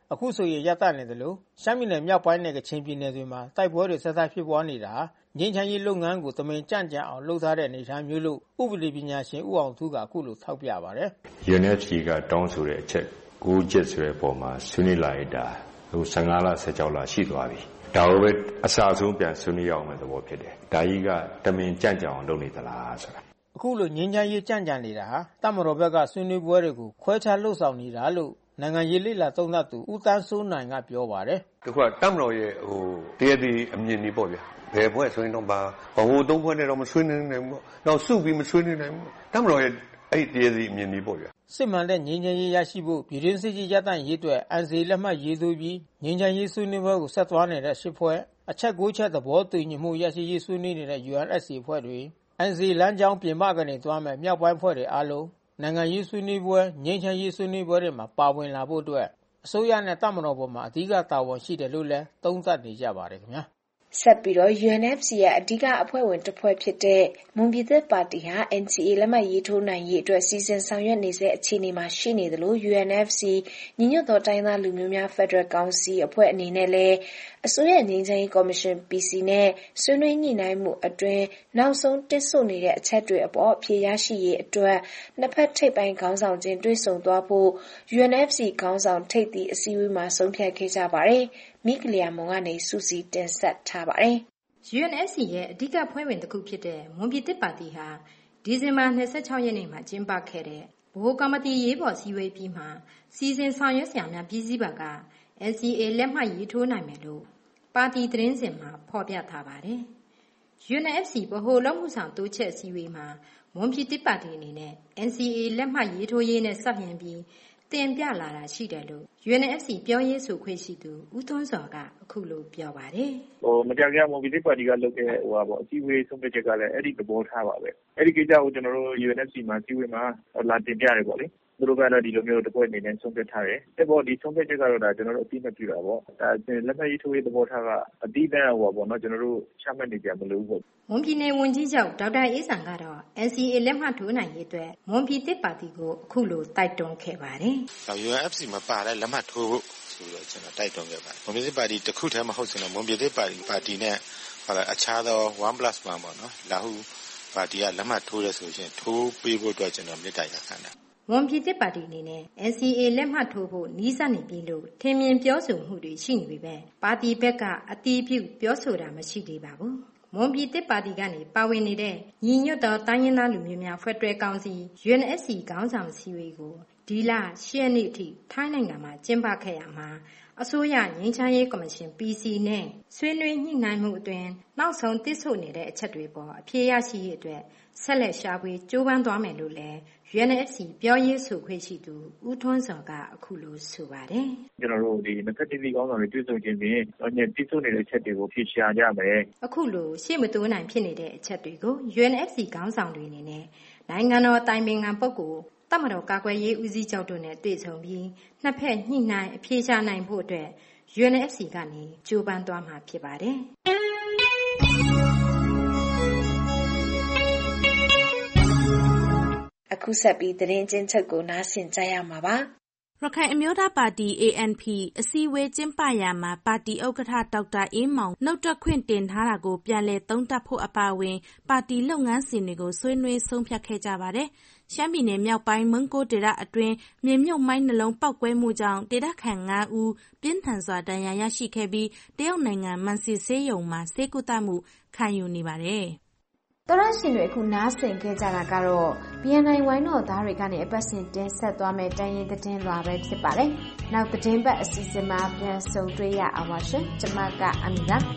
အခုဆိုရင်ရပ်တန့်နေတယ်လို့ရှမ်းပြည်နယ်မြောက်ပိုင်းနဲ့ကချင်ပြည်နယ်တွေမှာတိုက်ပွဲတွေဆက်တိုက်ဖြစ်ပွားနေတာငြိမ်းချမ်းရေးလုပ်ငန်းကိုတမင်ကြံ့ကြံ့အောင်လှုပ်ထားတဲ့အနေအထားမျိုးလို့ဥပဒေပညာရှင်ဦးအောင်ထူးကအခုလိုထောက်ပြပါတယ်။ U N F C ကတောင်းဆိုတဲ့အချက်ကိုချက်ဆိုတဲ့ပုံမှာဆွေးနွေးလာရတာဟို၁၅လ၁၆လရှိသွားပြီဒါကိုပဲအစာဆုံးပြန်ဆွေးနွေးအောင်မဲ့သဘောဖြစ်တယ်ဒါကြီးကတမင်ကြံ့ကြံ့အောင်လုပ်နေသလားဆိုတာအခုလိုငြိမ်းချမ်းရေးကြံ့ကြံ့နေတာဟာတမတော်ဘက်ကဆွေးနွေးပွဲတွေကိုခွဲခြားလှုပ်ဆောင်နေတာလို့နိုင်ငံရေးလိလာသုံးသပ်သူဦးတန်းစိုးနိုင်ကပြောပါတယ်တခုကတမတော်ရဲ့ဟိုတရသည်အမြင်ကြီးပေါ့ဗျာဘယ်ဘွဲ့ဆိုရင်တော့ဘာဟိုသုံးဘွဲ့နဲ့တော့မဆွေးနွေးနိုင်ဘူးတော့စုပြီးမဆွေးနွေးနိုင်ဘူးတမတော်ရဲ့အဲ့ဒီတရသည်အမြင်ကြီးပေါ့ဗျာစစ်မှန်တဲ့ငြိမ်းချမ်းရေးရရှိဖို့ပြည်တွင်းစစ်ကြီးရပ်တန့်ရေးအတွက် N C A လက်မှတ်ရေးထိုးပြီးငြိမ်းချမ်းရေးဆွေးနွေးပွဲကိုဆက်သွားနေတဲ့ရှစ်ဖွဲ့အချက်ကိုချက်သဘောတူညီမှုရရှိရေးဆွေးနွေးနေတဲ့ U N F C ဖွဲ့တွေ N C A လမ်းကြောင်းပြင်ပကနေသွားမဲ့မြောက်ပိုင်းဖွဲ့တွေအားလုံးနိုင်ငံရေးဆွေးနွေးပွဲငြိမ်းချမ်းရေးဆွေးနွေးပွဲတွေမှာပါဝင်လာဖို့အတွက်အစိုးရနဲ့တပ်မတော်ပေါ်မှာအဓိကတာဝန်ရှိတယ်လို့လည်းသုံးသပ်နေကြပါတယ်ခင်ဗျာဆက်ပြီးတော့ U N F C ရဲ့အဓိကအဖွဲ့ဝင်တစ်ဖွဲ့ဖြစ်တဲ့မွန်ပြည်သစ်ပါတီဟာ N C A လက်မှတ်ရေးထိုးနိုင်ရေးအတွက်စီစဉ်ဆောင်ရွက်နေစေအခြေအနေမှာရှိနေတယ်လို့ U N F C ညီညွတ်သောတိုင်းသားလူမျိုးများဖက်ဒရယ်ကောင်စီအဖွဲ့အနေနဲ့လည်းအစိုးရငြိမ်းချမ်းရေးကော်မရှင် P C နဲ့ဆွေးနွေးညှိနှိုင်းမှုအတွင်းနောက်ဆုံးတစ်ဆို့နေတဲ့အချက်တွေအပေါ်ဖြေရရှိရေးအတွက်နှစ်ဖက်ထိပ်ပိုင်းခေါင်းဆောင်ချင်းတွေ့ဆုံသွားဖို့ U N F C ခေါင်းဆောင်ထိပ်သီးအစည်းအဝေးမှာဆုံးဖြတ်ခဲ့ကြပါတယ်မိကလျာမုံကနေစူးစီးတင်ဆက်ထားပါတယ် U N F C ရဲ့အဓိကဖွဲ့ဝင်တစ်ခုဖြစ်တဲ့မွန်ပြည်သစ်ပါတီဟာဒီဇင်ဘာ၂၆ရက်နေ့မှာကျင်းပခဲ့တဲ့ဗဟိုကော်မတီရေးပေါ်စည်းဝေးပြီးမှစီစဉ်ဆောင်ရွက်ဆရာများပြည်စည်းပါက N C A လက်မှတ်ရေးထိုးနိုင်မယ်လို့ပါတီသတင်းစဉ်မှာဖော်ပြထားပါတယ်။ U N F C ဗဟိုလုံးမှုဆောင်တိုးချက်စည်းဝေးမှာမွန်ပြည်သစ်ပါတီအနေနဲ့ N C A လက်မှတ်ရေးထိုးရေးနဲ့စပ်လျင်ပြီးတင်ပြလာတာရှိတယ်လို့ U N F C ပြောရေးဆိုခွင့်ရှိသူဦးထွန်းစောကအခုလိုပြောပါတယ်ဟိုမကြာခင်မွန်ပြည်သစ်ပါတီကလုပ်တဲ့ဟိုပါပေါ့အစည်းအဝေးဆုံးဖြတ်ချက်ကလည်းအဲ့ဒီသဘောထားပါပဲအဲ့ဒီကိစ္စကိုကျွန်တော်တို့ U N F C မှာစည်းဝေးမှာလာတင်ပြရတယ်ပေါ့လေသူတို့ကတော့ဒီလိုမျိုးတစ်ပွဲအနေနဲ့ဆုံးဖြတ်ထားတယ်အဲ့ပေါ်ဒီဆုံးဖြတ်ချက်ကတော့ဒါကျွန်တော်တို့အပြီးမပြတာပေါ့ဒါလက်မှတ်ရေးထိုးရေးသဘောထားကအတိအကျဟိုပါပေါ့နော်ကျွန်တော်တို့ချမှတ်နေကြမလို့ပေါ့မွန်ပြည်နယ်ဝန်ကြီးချုပ်ဒေါက်တာအေးဆန်ကတော့ N C A လက်မှတ်ထိုးနိုင်ရေးအတွက်မွန်ပြည်သစ်ပါတီကိုအခုလိုတိုက်တွန်းခဲ့ပါတယ်။ U N F C မှာပါတဲ့လက်မှတ်ထိုးဖို့ဆိုတော့ကျွန်တော်တိုက်တွန်းခဲ့ပါတယ်။မွန်ပြည်သစ်ပါတီတစ်ခုတည်းမဟုတ်စင်တော့မွန်ပြည်သစ်ပါတီပါတီနဲ့ဟာအခြားသော one plus one ပေါ့နော်။လာဟုပါတီကလက်မှတ်ထိုးရဆိုရင်ထိုးပေးဖို့အတွက်ကျွန်တော်မြစ်တိုင်ရခံတာ။မွန်ပြည်သစ်ပါတီအနေနဲ့ N C A လက်မှတ်ထိုးဖို့နီးစပ်နေပြီလို့ထင်မြင်ပြောဆိုမှုတွေရှိနေပြီပဲပါတီဘက်ကအတီးပြုပြောဆိုတာမရှိသေးပါဘူး။မွန်ပြည်သစ်ပါတီကနေပါဝင်နေတဲ့ညီညွတ်သောတိုင်းရင်းသားလူမျိုးများဖက်ဒရယ်ကောင်စီ U N F C ခေါင်းဆောင်စည်းဝေးကိုဒီလ၈ရက်နေ့အထိထိုင်းနိုင်ငံမှာကျင်းပခဲ့ရမှာအစိုးရငြိမ်းချမ်းရေးကော်မရှင် P C နဲ့ဆွေးနွေးညှိနှိုင်းမှုအတွင်းနောက်ဆုံးတစ်ဆို့နေတဲ့အချက်တွေပေါ်အဖြေရရှိရေးအတွက်ဆက်လက်ရှာဖွေကြိုးပမ်းသွားမယ်လို့လည်း U N F C ပြောရေးဆိုခွင့်ရှိသူဦးထွန်းစောကအခုလိုဆိုပါတယ်ကျွန်တော်တို့ဒီနှစ်ဖက်တီးကောင်းဆောင်တွေတွေ့ဆုံခြင်းဖြင့်ညတစ်ဆို့နေတဲ့အချက်တွေကိုဖြေရှာကြမယ်အခုလိုရှေ့မတိုးနိုင်ဖြစ်နေတဲ့အချက်တွေကို U N F C ခေါင်းဆောင်တွေအနေနဲ့နိုင်ငံတော်တိုင်ပင်ခံပုဂ္ဂိုလ်တပ်မတော်ကာကွယ်ရေးဦးစီးချုပ်တို့နဲ့တွေ့ဆုံပြီးနှစ်ဖက်ညှိနှိုင်းအဖြေရှာနိုင်ဖို့အတွက် U N F C ကနေကြိုးပမ်းသွားမှာဖြစ်ပါတယ်အခုဆက်ပြီးသတင်းချင်းချုပ်ကိုနားဆင်ကြရမှာပါရခိုင်အမျိုးသားပါတီ A N P အစည်းအဝေးကျင်းပရာမှာပါတီဥက္ကဋ္ဌဒေါက်တာအေးမောင်နှုတ်ထွက်ခွင့်တင်ထားတာကိုပြန်လည်သုံးသပ်ဖို့အပါအဝင်ပါတီလုပ်ငန်းစဉ်တွေကိုဆွေးနွေးဆုံးဖြတ်ခဲ့ကြပါတယ်။ရှမ်းပြည်နယ်မြောက်ပိုင်းမုံကိုဒေသအတွင်းမြေမြုပ်မိုင်းနှလုံးပောက်ကွဲမှုကြောင့်ဒေသခံ၅ဦးပြင်းထန်စွာဒဏ်ရာရရှိခဲ့ပြီးတရုတ်နိုင်ငံမန်စီဆေးရုံမှာဆေးကုသမှုခံယူနေပါတယ်။တော်ရရှင်တွေအခုနားဆင်ခဲ့ကြတာကတော့ B N I ဝိုင်းတော်သားတွေကနေအပတ်စဉ်တင်ဆက်သွားမယ့်တိုင်းရင်းသတင်းလွှာပဲဖြစ်ပါတယ်။နောက်သတင်းပတ်အစီအစဉ်မှာပြန်ဆုံတွေ့ရအောင်ပါရှင်။ကျွန်မကအမီပါ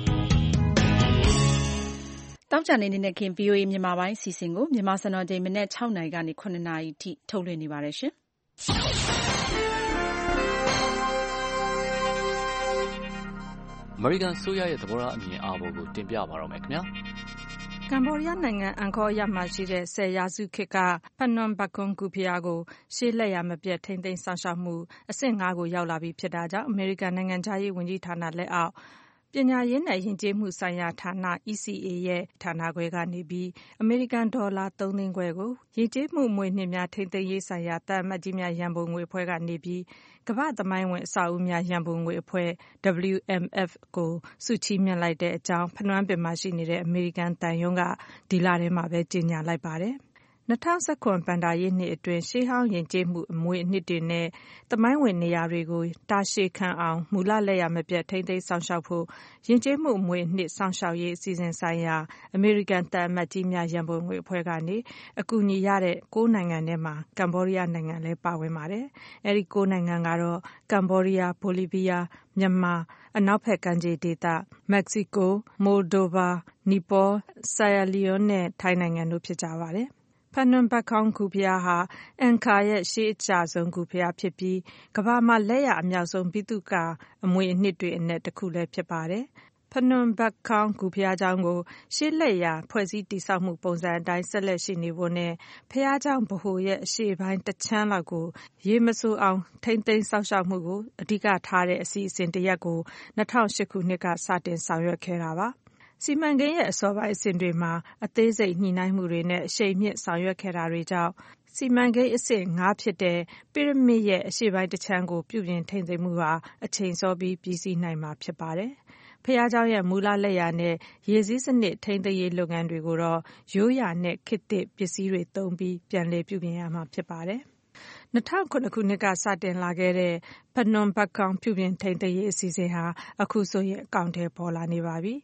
။တောက်ကြနေနေနဲ့ခင် V O A မြန်မာပိုင်းအစီအစဉ်ကိုမြန်မာစံတော်ချိန်မနေ့၆နာရီကနေ၇နာရီထိထုတ်လွှင့်နေပါတယ်ရှင်။အမေရိကန်ဆိုရရဲ့သဘောထားအမြင်အာဘော်ကိုတင်ပြပါတော့မယ်ခင်ဗျာ။ကမ္ဘောဒီးယားနိုင်ငံအန်ကောရမှာရှိတဲ့ဆယ်ရာစုခေတ်ကဖနွန်ဘကွန်ကူဖျားကိုရှေးလက်ရမပြတ်ထိမ့်သိမ်းဆောင်ရှောက်မှုအဆင့်၅ကိုရောက်လာပြီဖြစ်တာကြောင့်အမေရိကန်နိုင်ငံခြားရေးဝန်ကြီးဌာနလက်အောက်ပညာရေးနဲ့ယဉ်ကျေးမှုဆိုင်ရာဌာန E C A ရဲ့ဌာနခွဲကနေပြီးအမေရိကန်ဒေါ်လာသုံးသိန်းခွဲကိုယဉ်ကျေးမှုမွေးနှစ်များထိန်းသိမ်းရေးဆိုင်ရာသံအမတ်ကြီးများရန်ပုံငွေအဖွဲ့ကနေပြီးကမ္ဘာ့သမိုင်းဝင်အဆောက်အဦများရန်ပုံငွေအဖွဲ့ W M F ကိုဆုချီးမြှင့်လိုက်တဲ့အကြောင်းဖနွမ်းပင်မှာရှိနေတဲ့အမေရိကန်သံရုံးကဒီလထဲမှာပဲကြေညာလိုက်ပါတယ်။၂၀၁၇ဘဏ္ဍာရေးနှစ်အတွင်းရှေးဟောင်းယဉ်ကျေးမှုအမွေအနှစ်တွေနဲ့သမိုင်းဝင်နေရာတွေကိုတာရှည်ခံအောင်မူလလက်ရာမပျက်ထိန်းသိမ်းစောင့်ရှောက်ဖို့ယဉ်ကျေးမှုအမွေအနှစ်စောင့်ရှောက်ရေးအစီအစဉ်ဆိုင်ရာအမေရိကန်သံအမတ်ကြီးများရန်ပုံငွေအဖွဲ့ကနေအကူအညီရတဲ့၉နိုင်ငံထဲမှာကမ္ဘောဒီးယားနိုင်ငံလည်းပါဝင်ပါတယ်။အဲဒီ၉နိုင်ငံကတော့ကမ္ဘောဒီးယား၊ဘိုလီဗီးယား၊မြန်မာ၊အနောက်ဘက်ကမ်းခြေဒေသ၊မက္ကဆီကို၊မိုလ်ဒိုဗာ၊နီပေါ၊ဆာယာလီယွန်းနဲ့ထိုင်းနိုင်ငံတို့ဖြစ်ကြပါတယ်။ဖနွန်ဘတ်ခေါင်းဂူဘုရားဟာအန်ခါရဲ့ရှေးအကျဆုံးဂူဘုရားဖြစ်ပြီးကမ္ဘာမှာလက်ရအမြောက်ဆုံးဗိသုကာအမွေအနှစ်တွေအနက်တစ်ခုလည်းဖြစ်ပါတယ်။ဖနွန်ဘတ်ခေါင်းဂူဘုရားကျောင်းကိုရှေးလက်ရာဖွဲ့စည်းတည်ဆောက်မှုပုံစံအတိုင်းဆက်လက်ရှိနေဖို့နဲ့ဘုရားကျောင်းဗဟိုရဲ့အရှေ့ပိုင်းတစ်ချမ်းလောက်ကိုရေမဆိုးအောင်ထိမ့်သိမ်းစောင့်ရှောက်မှုကိုအဓိကထားတဲ့အစီအစဉ်တစ်ရပ်ကို၂၀၀၈ခုနှစ်ကစတင်ဆောင်ရွက်ခဲ့တာပါ။စီမံကိန်းရဲ့အစောပိုင်းအဆင့်တွေမှာအသေးစိတ်ညှိနှိုင်းမှုတွေနဲ့အရှိန်မြင့်ဆောင်ရွက်ခဲ့တာတွေကြောင့်စီမံကိန်းအဆင့်၅ဖြစ်တဲ့ပီရမစ်ရဲ့အရှေ့ပိုင်းတစ်ချမ်းကိုပြုပြင်ထိန်းသိမ်းမှုဟာအချိန်စောပြီးပြီးစီးနိုင်မှာဖြစ်ပါတယ်။ဘုရားကျောင်းရဲ့မူလလက်ရာနဲ့ရေစီးစနစ်ထိန်းသိမ်းရေးလုပ်ငန်းတွေကိုတော့ရိုးရာနဲ့ခေတ်သစ်ပစ္စည်းတွေသုံးပြီးပြန်လည်ပြုပြင်ရမှာဖြစ်ပါတယ်။၂၀၀၇ခုနှစ်ကစတင်လာခဲ့တဲ့ဖနွန်ဘတ်ခေါင်းပြုပြင်ထိန်းသိမ်းရေးအစီအစဉ်ဟာအခုဆိုရင်အကောင်အထည်ပေါ်လာနေပါပြီ။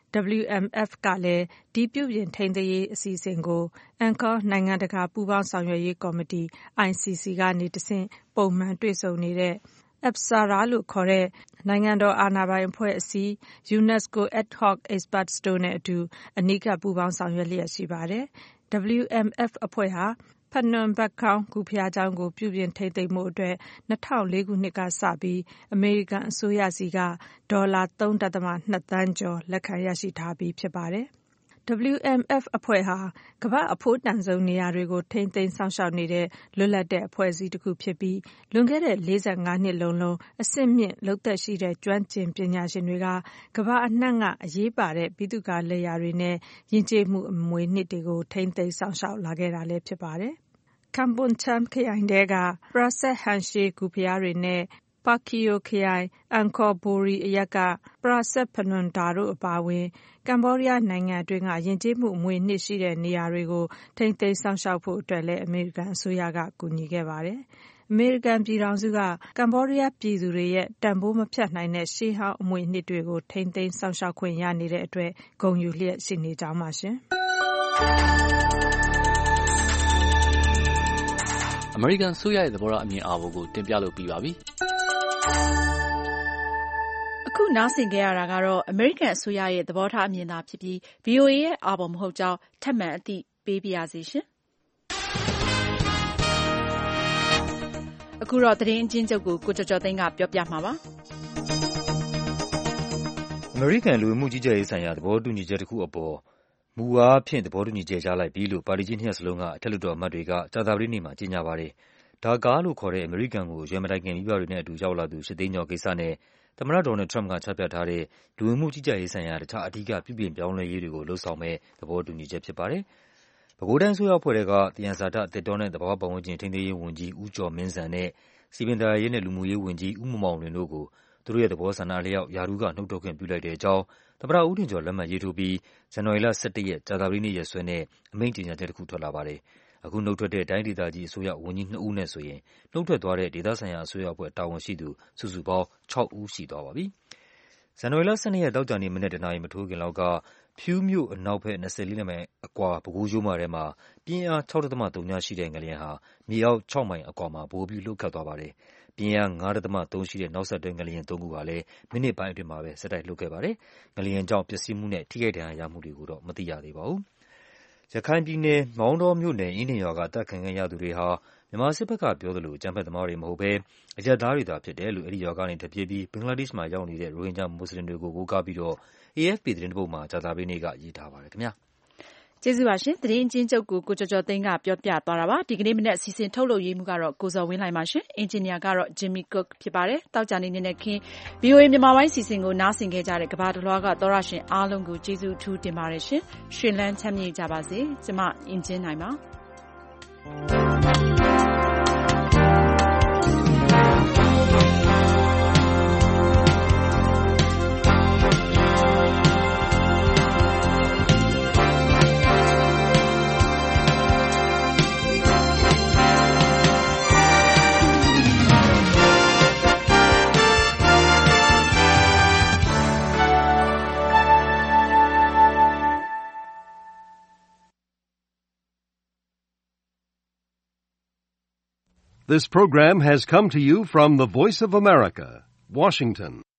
W M F ကလည်းဒီပြုပြင်ထိန်းသိမ်းရေးအစီအစဉ်ကိုအန်ကောနိုင်ငံတကာပူးပေါင်းဆောင်ရွက်ရေးကော်မတီ I C C ကနေတဆင့်ပုံမှန်တွေ့ဆုံနေတဲ့ A P S A R A လို့ခေါ်တဲ့နိုင်ငံတော်အာဏာပိုင်အဖွဲ့အစည်း UNESCO Ad Hoc Experts တို့နဲ့အတူအနီးကပ်ပူးပေါင်းဆောင်ရွက်လျက်ရှိပါတယ်။ W M F အဖွဲ့ဟာဖနွန်ဘတ်ခေါင်းဂူဘုရားကျောင်းကိုပြုပြင်ထိန်းသိမ်းမှုအတွက်၂၀၀၄ခုနှစ်ကစပြီးအမေရိကန်အစိုးရဆီကဒေါ်လာ၃.၂သန်းကျော်လက်ခံရရှိထားပြီးဖြစ်ပါတယ်။ W M F အဖွဲ့ဟာကမ္ဘာ့အဖိုးတန်ဆုံးနေရာတွေကိုထိန်းသိမ်းစောင့်ရှောက်နေတဲ့လွတ်လပ်တဲ့အဖွဲ့အစည်းတစ်ခုဖြစ်ပြီးလွန်ခဲ့တဲ့၄၅နှစ်လုံးလုံးအဆင့်မြင့်လုပ်သက်ရှိတဲ့ကျွမ်းကျင်ပညာရှင်တွေကကမ္ဘာအနှံ့ကအရေးပါတဲ့ဗိသုကာလက်ရာတွေနဲ့ယဉ်ကျေးမှုအမွေအနှစ်တွေကိုထိန်းသိမ်းစောင့်ရှောက်လာခဲ့တာလည်းဖြစ်ပါတယ်။ ခမ်ပွန်ချမ်ခရိုင်ထဲကပရာဆက်ဟန်ရှေးဂူဘုရားတွေနဲ့ပါကီယိုခရိုင်အန်ကော်ဘိုရီအရပ်ကပရာဆက်ဖနွန်ဒါတို့အပါအဝင်ကမ္ဘောဒီးယားနိုင်ငံအတွင်းကယဉ်ကျေးမှုအမွေအနှစ်ရှိတဲ့နေရာတွေကိုထိန်းသိမ်းစောင့်ရှောက်ဖို့အတွက်လည်းအမေရိကန်အစိုးရကကူညီခဲ့ပါတယ်။အမေရိကန်ပြည်ထောင်စုကကမ္ဘောဒီးယားပြည်သူတွေရဲ့တန်ဖိုးမဖြတ်နိုင်တဲ့ရှေးဟောင်းအမွေအနှစ်တွေကိုထိန်းသိမ်းစောင့်ရှောက်ခွင့်ရနေတဲ့အတွက်ဂုဏ်ယူလျက်ရှိနေကြောင်းပါရှင်။အမေရိကန်ဆိုရရဲ့သဘောထားအမြင်အာဘော်ကိုတင်ပြလို့ပြီးပါပြီ။အခုနားဆင်ကြရတာကတော့အမေရိကန်အစိုးရရဲ့သဘောထားအမြင်သာဖြစ်ပြီး ဗီအိုအေ ရဲ့အာဘော်မဟုတ်ကြောင်းထပ်မံအသိပေးပါရစေရှင်။အခုတော့သတင်းအကျဉ်းချုပ်ကိုကိုကျော်ကျော်သိန်းကပြောပြမှာပါ။အမေရိကန်လူဝင်မှုကြီးကြပ်ရေးဆိုင်ရာသဘောတူညီချက်တစ်ခုအပေါ်မူအားဖြင့်သဘောတူညီချက်ရလိုက်ပြီလို့ပါတီကြီးနှစ်ရပ်စလုံးကအထက်လွှတ်တော်အမတ်တွေကကြာသပတေးနေ့မှာကြေညာပါတယ်။ဒါကာလို့ခေါ်တဲ့အမေရိကန်ကိုရွယ်မတိုင်ခင်မိဘတွေနဲ့အတူရောက်လာသူရှစ်သိန်းကျော်ကိစ္စနဲ့သမ္မတဒေါ်နယ်ထရမ့်ကချပြထားတဲ့လူဝင်မှုကြီးကြပ်ရေးဆိုင်ရာတခြားအဓိကပြုပြင်ပြောင်းလဲရေးတွေကိုလုပ်ဆောင်မဲ့သဘောတူညီချက်ဖြစ်ပါတယ်။ပဲခူးတိုင်းအစိုးရအဖွဲ့ထဲကသယံဇာတ၊သစ်တောနဲ့သဘာဝပတ်ဝန်းကျင်ထိန်းသိမ်းရေးဝန်ကြီးဦးကျော်မင်းဇံနဲ့စည်ပင်သာယာရေးနဲ့လူမှုရေးဝန်ကြီးဦးမောင်မောင်လွင်တို့ကိုသူတို့ရဲ့သဘောဆန္ဒအလျောက်ရာထူးကနုတ်ထွက်ခွင့်ပြုလိုက်တဲ့အကြောင်းသမ္မတဦးထင်ကျော်လက်မှတ်ရေးထိုးပြီးဇန်နဝါရီလ၁၁ရက်ကြာသပတေးနေ့ရက်စွဲနဲ့အမိန့်ကြေညာချက်တစ်ခုထွက်လာပါတယ်။အခုနုတ်ထွက်တဲ့တိုင်းဒေသကြီးအစိုးရဝန်ကြီးနှစ်ဦးနဲ့ဆိုရင်နုတ်ထွက်သွားတဲ့ဒေသဆိုင်ရာအစိုးရအဖွဲ့တာဝန်ရှိသူစုစုပေါင်းခြောက်ဦးရှိသွားပါပြီ။ဇန်နဝါရီလ၁၂ရက်သောကြာနေ့မနက်တနာရီမထိုးခင်လောက်ကဖြူးမြို့အနောက်ဘက်၂၄မိုင်အကွာပဲခူးရိုးမထဲမှာပြင်းအား ၆.၀ ရှိတဲ့ငလျင်ဟာမြေအောက်ခြောက်မိုင်အကွာမှာဗိုလ်ပြီးလှုပ်ခတ်သွားပါတယ်။ပြင်းအား ၅.၃ ရှိတဲ့နောက်ဆက်တွဲငလျင်သုံးခုဟာလည်းမိနစ်ပိုင်းအတွင်းမှာပဲဆက်တိုက်လှုပ်ခဲ့ပါတယ်။ငလျင်ကြောင့်ပျက်စီးမှုနဲ့ထိခိုက်ဒဏ်ရာရမှုတွေကိုတော့မသိရသေးပါဘူး။ရခိုင်ပြည်နယ်မောင်တောမြို့နယ်အင်းဒင်ရွာကအသတ်ခံခဲ့ရသူတွေဟာမြန်မာစစ်ဘက်ကပြောသလိုအကြမ်းဖက်သမားတွေမဟုတ်ဘဲအရပ်သားတွေသာဖြစ်တယ်လို့အဲဒီရွာကနေထွက်ပြေးပြီးဘင်္ဂလားဒေ့ရှ်မှာရောက်နေတဲ့ရိုဟင်ဂျာမွတ်စလင်တွေကိုကိုးကားပြီးတော့ A F P သတင်းတစ်ပုဒ်မှာကြာသပတေးနေ့ကရေးထားပါတယ်ခင်ဗျာ။ကျေးဇူးပါရှင်။သတင်းအကျဉ်းချုပ်ကိုကိုကျော်ကျော်သိန်းကပြောပြသွားတာပါ။ဒီကနေ့မနက်စီစဉ်ထုတ်လုပ်ရေးမှုကတော့ကိုဇော်ဝင်းလှိုင်ပါရှင်။အင်ဂျင်နီယာကတော့ Jimmy Cook ဖြစ်ပါတယ်။တောက်ကြနေနေနဲ့ခင်း ဗွီအိုအေ မြန်မာပိုင်းစီစဉ်ကိုနားဆင်ခဲ့ကြတဲ့ကမ္ဘာတလွှားကသောရရှင်အားလုံးကိုကျေးဇူးအထူးတင်ပါတယ်ရှင်။ရွှင်လန်းချမ်းမြေ့ကြပါစေ။ကျမအင်ဂျင်နိုင်ပါ This program has come to you from the Voice of America, Washington.